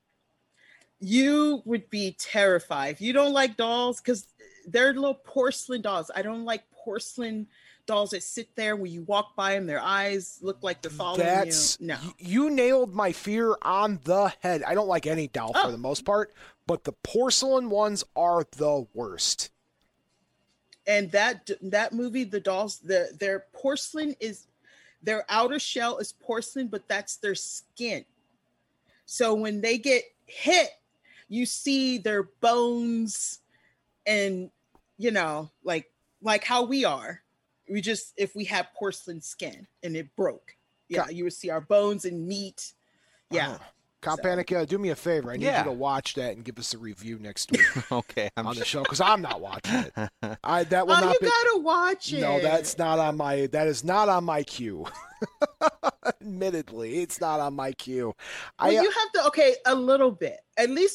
Speaker 4: You would be terrified if you don't like dolls, because they're little porcelain dolls. I don't like porcelain dolls that sit there when you walk by them, their eyes look like they're following you. No.
Speaker 2: You nailed my fear on the head. I don't like any doll for the most part, but the porcelain ones are the worst.
Speaker 4: And that movie, the dolls, their porcelain is, their outer shell is porcelain, but that's their skin. So when they get hit, you see their bones, and like how we are. We just, if we have porcelain skin and it broke, you would see our bones and meat. Yeah.
Speaker 2: Panic, do me a favor. I need you to watch that and give us a review next week.
Speaker 3: Okay,
Speaker 2: on the show, because I'm not watching it.
Speaker 4: You gotta watch it.
Speaker 2: No, that is not on my queue. Admittedly, it's not on my queue.
Speaker 4: Well, you have to a little bit, at least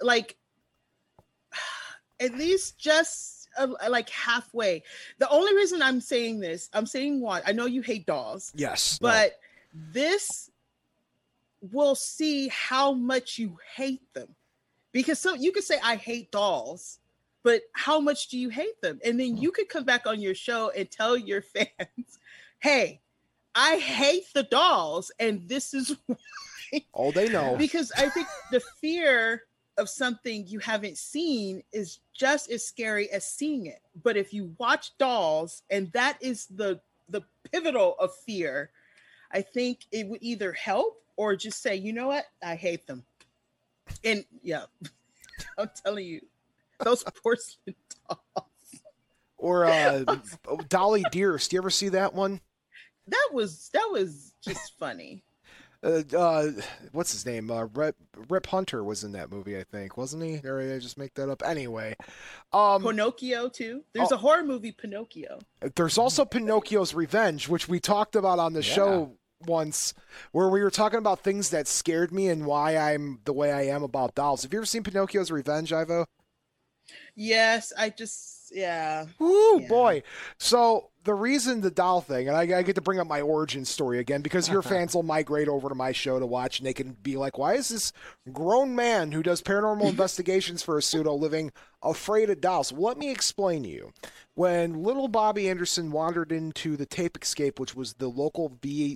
Speaker 4: just like halfway. The only reason I'm saying this, I know you hate dolls.
Speaker 2: Yes,
Speaker 4: but this will see how much you hate them, because you could say I hate dolls, but how much do you hate them? And then you could come back on your show and tell your fans, hey, I hate the dolls, and this is why.
Speaker 2: Oh, they know.
Speaker 4: Because I think the fear of something you haven't seen is just as scary as seeing it. But if you watch Dolls, and that is the pivotal of fear, I think it would either help or just say, you know what, I hate them. And yeah, I'm telling you, those porcelain dolls.
Speaker 2: Or Dolly Dearest. Do you ever see that one?
Speaker 4: That was just funny.
Speaker 2: What's his name? Rip Hunter was in that movie, I think, wasn't he? Or did I just make that up? Anyway,
Speaker 4: Pinocchio too. There's a horror movie, Pinocchio.
Speaker 2: There's also Pinocchio's Revenge, which we talked about on the show once, where we were talking about things that scared me and why I'm the way I am about dolls. Have you ever seen Pinocchio's Revenge, Ivo?
Speaker 4: Yes,
Speaker 2: Ooh, boy. So the reason the doll thing, and I get to bring up my origin story again, because your fans will migrate over to my show to watch, and they can be like, why is this grown man who does paranormal investigations for a pseudo living afraid of dolls? Well, let me explain to you. When little Bobby Anderson wandered into the Tape Escape, which was the local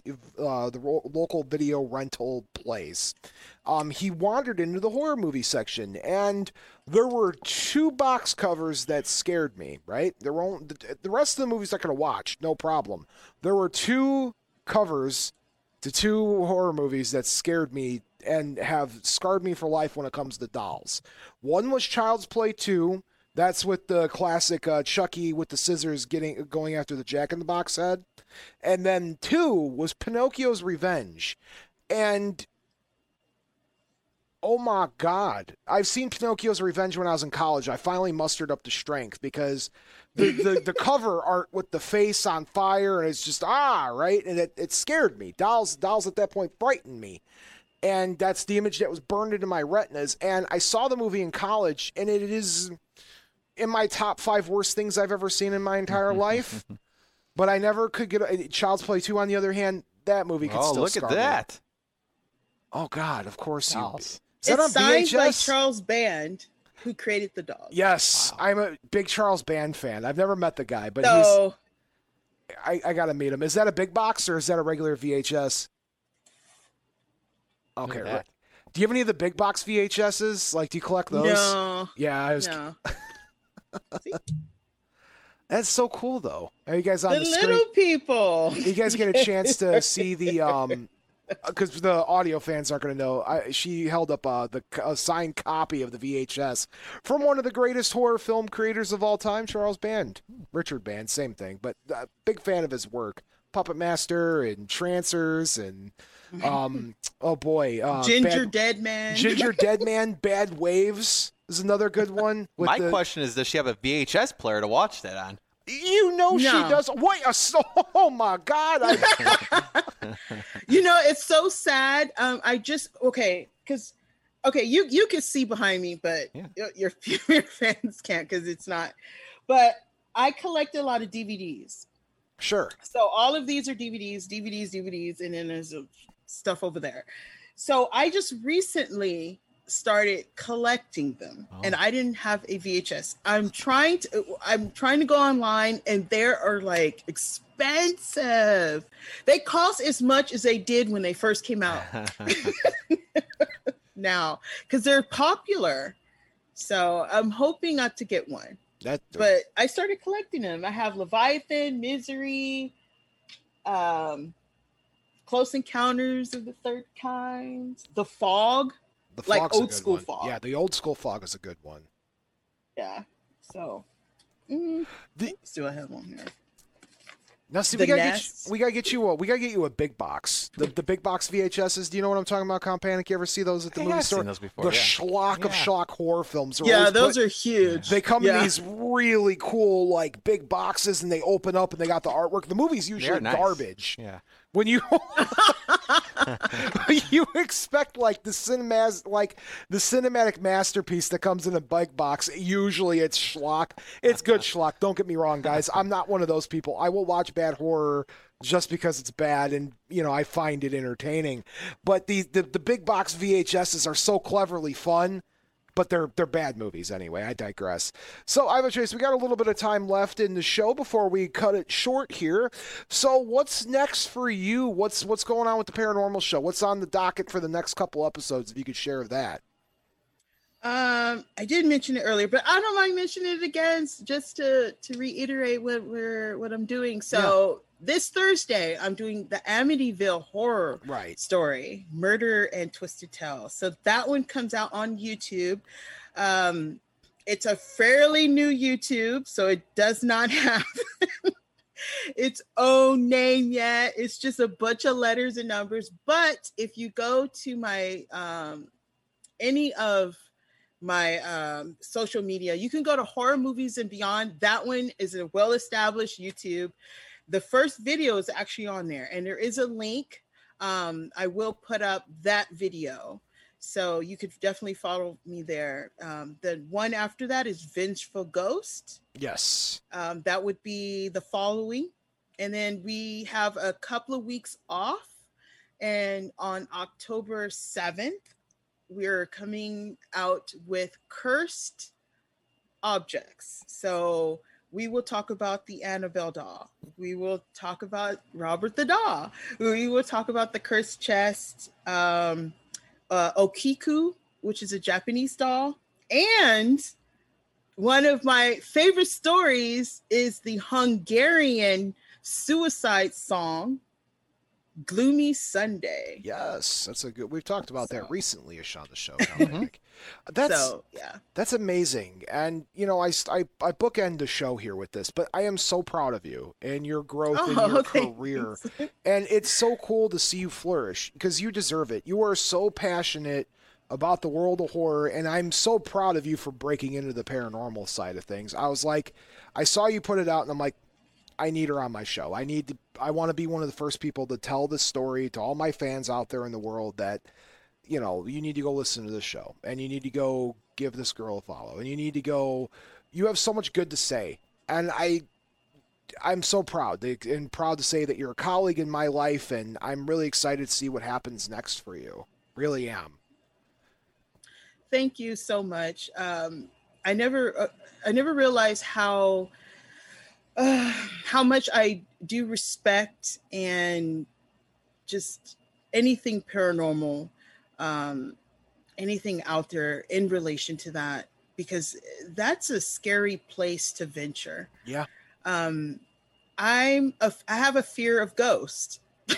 Speaker 2: local video rental place, he wandered into the horror movie section, and there were 2 box covers that scared me, right? The rest of the movies I could have watched, no problem. There were 2 covers to 2 horror movies that scared me and have scarred me for life when it comes to dolls. One was Child's Play 2. That's with the classic Chucky with the scissors going after the Jack-in-the-Box head. And then 2 was Pinocchio's Revenge. And Oh my God. I've seen Pinocchio's Revenge when I was in college. I finally mustered up the strength because the cover art with the face on fire and it's just, right? And it scared me. Dolls at that point frightened me. And that's the image that was burned into my retinas. And I saw the movie in college and it is in my top 5 worst things I've ever seen in my entire life. But I never could get Child's Play 2, on the other hand, that movie could still
Speaker 3: look at that.
Speaker 2: Me. Oh, God, of course.
Speaker 3: Dolls.
Speaker 2: It's
Speaker 4: signed by Charles Band, who created the dog.
Speaker 2: Yes, wow. I'm a big Charles Band fan. I've never met the guy, but I got to meet him. Is that a big box or is that a regular VHS? Okay. Right. Do you have any of the big box VHSs? Like, do you collect those?
Speaker 4: No.
Speaker 2: Yeah,
Speaker 4: no.
Speaker 2: That's so cool, though. Are you guys on the
Speaker 4: little
Speaker 2: screen?
Speaker 4: People?
Speaker 2: You guys get a chance to see the because the audio fans aren't going to know. She held up a signed copy of the VHS from one of the greatest horror film creators of all time, Charles Band, Richard Band, same thing. But big fan of his work, Puppet Master and Trancers and oh boy,
Speaker 4: Ginger Dead Man,
Speaker 2: Bad Waves is another good one.
Speaker 3: My question is, does she have a VHS player to watch that on?
Speaker 2: No. She does. Wait, oh my God!
Speaker 4: It's so sad. Because you can see behind me, but your fans can't because it's not. But I collect a lot of DVDs.
Speaker 2: Sure.
Speaker 4: So all of these are DVDs, and then there's stuff over there. So I just recently started collecting them and I didn't have a VHS. I'm trying to go online and there are like expensive. They cost as much as they did when they first came out. Now, because they're popular. So I'm hoping not to get one. But I started collecting them. I have Leviathan, Misery, Close Encounters of the Third Kind, The Fog. Like old school Fog.
Speaker 2: Yeah, the old school Fog is a good one.
Speaker 4: Yeah. So, do I have one here?
Speaker 2: Now, see, we gotta get you a big box. The big box VHSs. Do you know what I'm talking about, Companic? You ever see those at the movie store?
Speaker 3: I've seen those before.
Speaker 2: The schlock of schlock horror films.
Speaker 4: Those are huge.
Speaker 2: They come in these really cool, like big boxes, and they open up and they got the artwork. The movie's usually garbage.
Speaker 3: Yeah.
Speaker 2: When you you expect like the cinematic masterpiece that comes in a bike box, usually it's schlock. It's good schlock. Don't get me wrong, guys. I'm not one of those people. I will watch bad horror just because it's bad and I find it entertaining. But the big box VHSs are so cleverly fun. But they're bad movies anyway. I digress. So, Ivo Chase, we got a little bit of time left in the show before we cut it short here. So, what's next for you? What's going on with the Paranormal Show? What's on the docket for the next couple episodes? If you could share that.
Speaker 4: I did mention it earlier, but I don't mind mentioning it again, just to reiterate what I'm doing. So. Yeah. This Thursday, I'm doing the Amityville horror story, Murder and Twisted Tales. So that one comes out on YouTube. It's a fairly new YouTube, so it does not have its own name yet. It's just a bunch of letters and numbers. But if you go to my any of my social media, you can go to Horror Movies and Beyond. That one is a well-established YouTube. The first video is actually on there, and there is a link. I will put up that video, so you could definitely follow me there. The one after that is Vengeful Ghost.
Speaker 2: Yes.
Speaker 4: That would be the following. And then we have a couple of weeks off, and on October 7th, we're coming out with Cursed Objects. So we will talk about the Annabelle doll. We will talk about Robert the doll. We will talk about the cursed chest, Okiku, which is a Japanese doll. And one of my favorite stories is the Hungarian suicide song, Gloomy Sunday.
Speaker 2: Yes, that's a good. We've talked about that recently on the show. That's amazing. And I bookend the show here with this, but I am so proud of you and your growth in your career. And it's so cool to see you flourish because you deserve it. You are so passionate about the world of horror, and I'm so proud of you for breaking into the paranormal side of things. I was like, I saw you put it out, and I'm like, I need her on my show. I want to be one of the first people to tell this story to all my fans out there in the world that, you know, you need to go listen to this show, and you need to go give this girl a follow, and you have so much good to say. And I'm so proud and proud to say that you're a colleague in my life, and I'm really excited to see what happens next for you. Really am.
Speaker 4: Thank you so much. I never realized how much I do respect and just anything paranormal, anything out there in relation to that, because that's a scary place to venture.
Speaker 2: Yeah.
Speaker 4: I have a fear of ghosts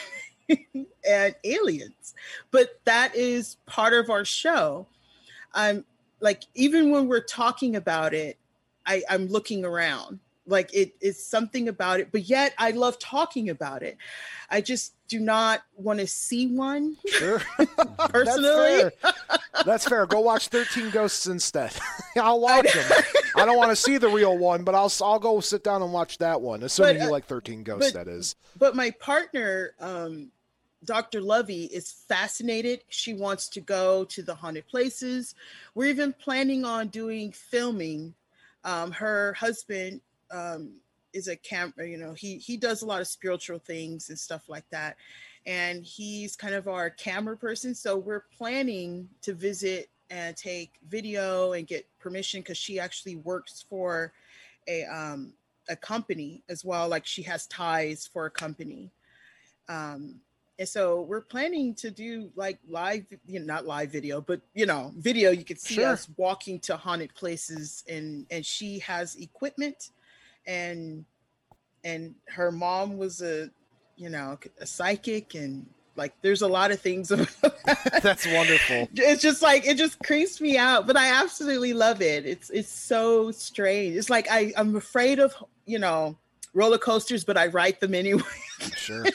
Speaker 4: and aliens, but that is part of our show. I'm like, even when we're talking about it, I'm looking around. Like it's something about it, but yet I love talking about it. I just do not want to see one.
Speaker 2: Sure.
Speaker 4: Personally.
Speaker 2: That's fair. Go watch 13 Ghosts instead. I'll watch them. I don't want to see the real one, but I'll go sit down and watch that one, assuming you like 13 Ghosts, that is.
Speaker 4: But my partner, Dr. Lovey, is fascinated. She wants to go to the haunted places. We're even planning on doing filming. Her husband is a camera, you know, he does a lot of spiritual things and stuff like that. And he's kind of our camera person. So we're planning to visit and take video and get permission, because she actually works for a company as well. Like she has ties for a company. And so we're planning to do like live, you know, not live video, but, you know, video. You could see us walking to haunted places, and she has equipment, and her mom was a psychic, and like there's a lot of things about that.
Speaker 2: That's wonderful.
Speaker 4: It's just like, it just creeps me out, but I absolutely love it. It's so strange. It's like I'm afraid of, you know, roller coasters, but I ride them anyway.
Speaker 2: Sure.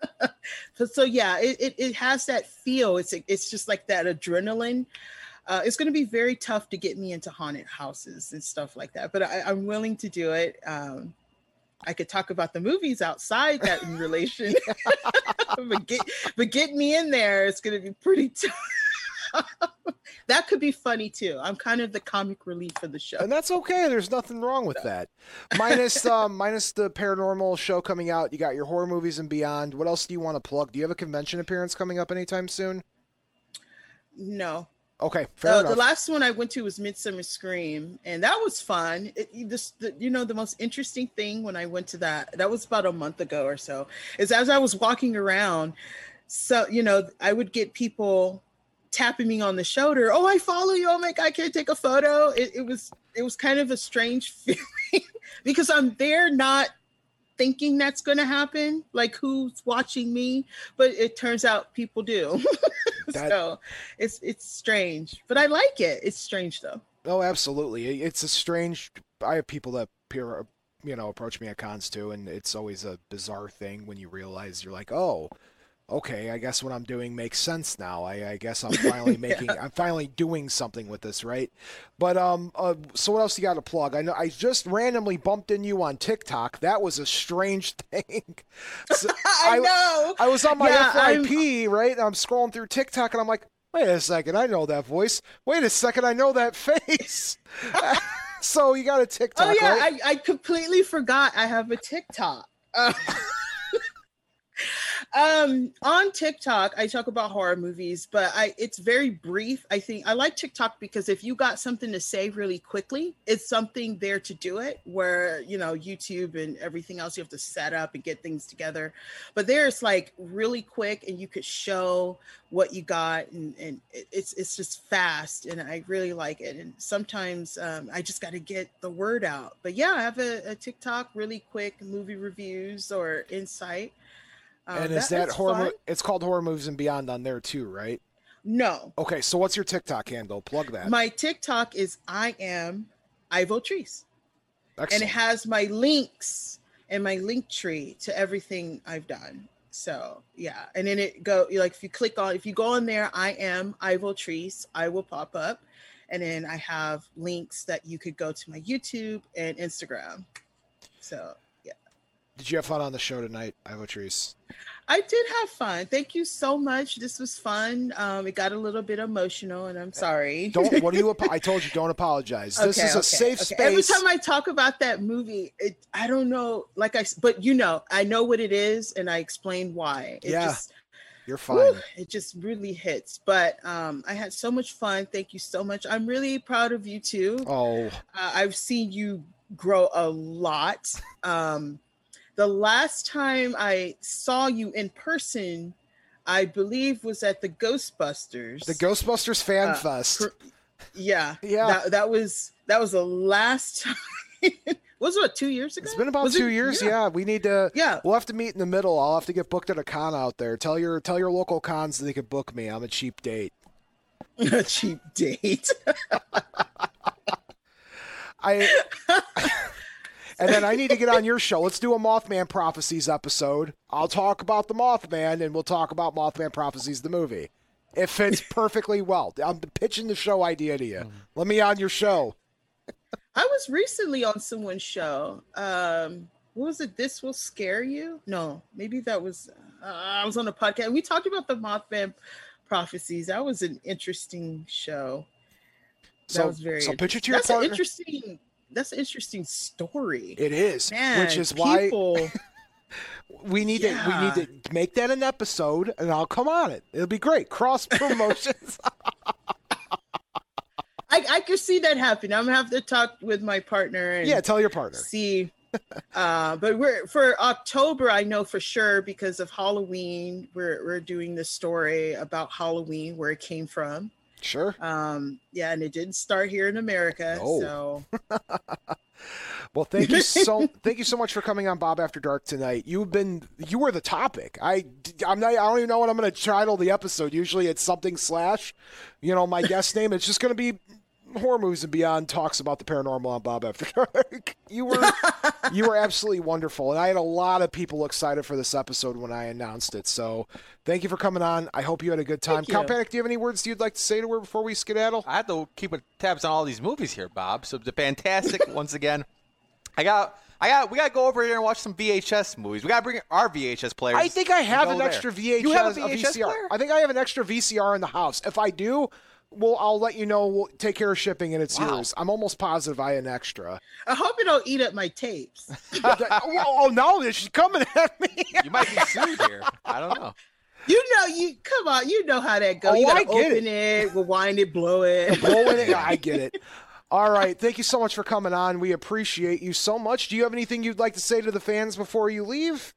Speaker 4: So yeah, it has that feel. It's just like that adrenaline. It's going to be very tough to get me into haunted houses and stuff like that, but I'm willing to do it. I could talk about the movies outside that in relation, but get me in there, it's going to be pretty tough. That could be funny too. I'm kind of the comic relief for the show,
Speaker 2: and that's okay. There's nothing wrong with that. Minus the paranormal show coming out. You got your horror movies and beyond. What else do you want to plug? Do you have a convention appearance coming up anytime soon?
Speaker 4: No.
Speaker 2: Okay, fair enough.
Speaker 4: The last one I went to was Midsummer Scream, and that was fun. The most interesting thing when I went to that was about a month ago or so, is as I was walking around, so, you know, I would get people tapping me on the shoulder. Oh, I follow you. Oh my God, can I take a photo? It was kind of a strange feeling because I'm there not thinking that's going to happen, like who's watching me, but it turns out people do. So it's strange, but I like it. It's strange though.
Speaker 2: Oh, absolutely. It's a strange, I have people that approach me at cons too, and it's always a bizarre thing when you realize you're like, oh, okay, I guess what I'm doing makes sense now. I guess I'm finally I'm finally doing something with this, right? But so what else you got to plug? I know I just randomly bumped into you on TikTok. That was a strange thing. So
Speaker 4: I know.
Speaker 2: I was on my FYP, right? And I'm scrolling through TikTok, and I'm like, wait a second, I know that voice. Wait a second, I know that face. So you got a TikTok,
Speaker 4: oh yeah,
Speaker 2: right?
Speaker 4: I completely forgot I have a TikTok. On TikTok, I talk about horror movies, but it's very brief. I think I like TikTok because if you got something to say really quickly, it's something there to do it, where, you know, YouTube and everything else, you have to set up and get things together. But there's like really quick, and you could show what you got, and it's just fast, and I really like it. And sometimes I just got to get the word out. But yeah, I have a TikTok, really quick movie reviews or insight.
Speaker 2: And is that horror? It's called Horror Movies and Beyond on there too, right?
Speaker 4: No.
Speaker 2: Okay, so what's your TikTok handle? Plug that.
Speaker 4: My TikTok is I am Ivo Treese.
Speaker 2: Excellent.
Speaker 4: And it has my links and my link tree to everything I've done. So yeah, and then it go like if you go on there, I am Ivotrice, I will pop up, and then I have links that you could go to my YouTube and Instagram. So yeah.
Speaker 2: Did you have fun on the show tonight, Ivotrice?
Speaker 4: I did have fun. Thank you so much. This was fun. It got a little bit emotional, and I'm sorry.
Speaker 2: I told you, don't apologize. This is a safe space.
Speaker 4: Every time I talk about that movie, I don't know, but I know what it is, and I explain why.
Speaker 2: You're fine.
Speaker 4: It just really hits. But I had so much fun. Thank you so much. I'm really proud of you too.
Speaker 2: Oh,
Speaker 4: I've seen you grow a lot. The last time I saw you in person, I believe was at the Ghostbusters.
Speaker 2: The Ghostbusters Fan Fest.
Speaker 4: Yeah. That was the last time. Was it 2 years ago?
Speaker 2: It's been about 2 years. Yeah. We need to.
Speaker 4: Yeah.
Speaker 2: We'll have to meet in the middle. I'll have to get booked at a con out there. Tell your local cons that they could book me. I'm a cheap date.
Speaker 4: A cheap date.
Speaker 2: And then I need to get on your show. Let's do a Mothman Prophecies episode. I'll talk about the Mothman, and we'll talk about Mothman Prophecies, the movie. It fits perfectly well. I'm pitching the show idea to you. Let me on your show.
Speaker 4: I was recently on someone's show. What was it? This Will Scare You? No, maybe that was. I was on a podcast. We talked about the Mothman Prophecies. That was an interesting show. That was very.
Speaker 2: So pitch it to your partner.
Speaker 4: That's an interesting story.
Speaker 2: It is,
Speaker 4: man,
Speaker 2: which is why we need to make that an episode, and I'll come on it. It'll be great. Cross promotions.
Speaker 4: I can see that happen. I'm gonna have to talk with my partner. And
Speaker 2: tell your partner.
Speaker 4: See, but we're for October. I know for sure because of Halloween. We're doing this story about Halloween, where it came from.
Speaker 2: Sure.
Speaker 4: And it didn't start here in America.
Speaker 2: No.
Speaker 4: So
Speaker 2: well, thank you so much for coming on Bob After Dark tonight. You were the topic. I don't even know what I'm going to title the episode. Usually it's something / my guest name. It's just going to be Horror Movies and Beyond talks about the paranormal on Bob After Dark. You were absolutely wonderful, and I had a lot of people excited for this episode when I announced it. So thank you for coming on. I hope you had a good time. Count Panic, do you have any words you'd like to say to her before we skedaddle?
Speaker 3: I have to keep tabs on all these movies here, Bob. So it's fantastic. Once again, we got to go over here and watch some VHS movies. We got to bring our VHS players.
Speaker 2: I think I have an extra VHS.
Speaker 3: You have a VCR
Speaker 2: player? I think I have an extra VCR in the house. If I do, well, I'll let you know. We'll take care of shipping, and it's yours. I'm almost positive I have an extra.
Speaker 4: I hope you don't eat up my tapes.
Speaker 2: Oh, no, she's coming at me.
Speaker 3: You might be sued here. I don't know.
Speaker 4: Come on, you know how that goes. You gotta open it, rewind it, blow it.
Speaker 2: I get it. All right. Thank you so much for coming on. We appreciate you so much. Do you have anything you'd like to say to the fans before you leave?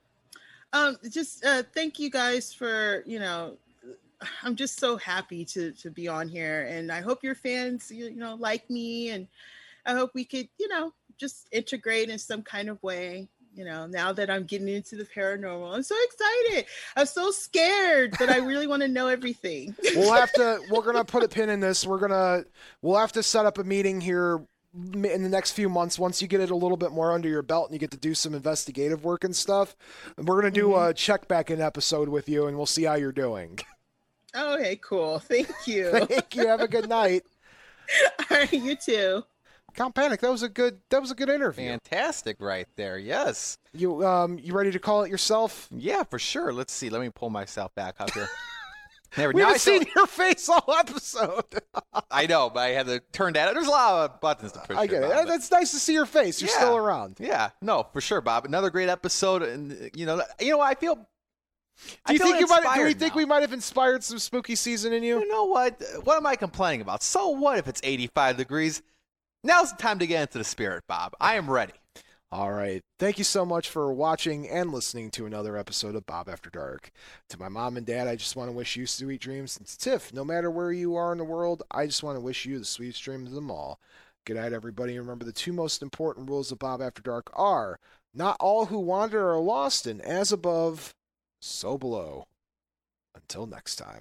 Speaker 4: Just thank you guys for, I'm just so happy to be on here, and I hope your fans, like me, and I hope we could, just integrate in some kind of way. Now that I'm getting into the paranormal, I'm so excited. I'm so scared, but I really want to know everything.
Speaker 2: We're going to put a pin in this. We'll have to set up a meeting here in the next few months. Once you get it a little bit more under your belt and you get to do some investigative work and stuff, and we're going to do a check back in episode with you, and we'll see how you're doing.
Speaker 4: Okay, cool. Thank you.
Speaker 2: Thank you. Have a good night.
Speaker 4: All right, you too.
Speaker 2: Count Panic, that was a good interview.
Speaker 3: Fantastic right there. Yes.
Speaker 2: You ready to call it yourself?
Speaker 3: Yeah, for sure. Let's see. Let me pull myself back up here.
Speaker 2: We haven't seen your face all episode.
Speaker 3: I know, but I had to turn that. There's a lot of buttons to push.
Speaker 2: I get it. Bob, that's nice to see your face. You're still around.
Speaker 3: Yeah. No, for sure, Bob. Another great episode, and I feel.
Speaker 2: Do we think we might have inspired some spooky season in you?
Speaker 3: You know what? What am I complaining about? So what if it's 85 degrees? Now's the time to get into the spirit, Bob. I am ready.
Speaker 2: All right. Thank you so much for watching and listening to another episode of Bob After Dark. To my mom and dad, I just want to wish you sweet dreams. And to Tiff, no matter where you are in the world, I just want to wish you the sweetest dreams of them all. Good night, everybody. Remember, the two most important rules of Bob After Dark are: not all who wander are lost, and as above, so below. Until next time.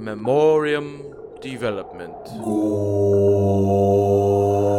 Speaker 6: Memoriam Development.
Speaker 1: Gore.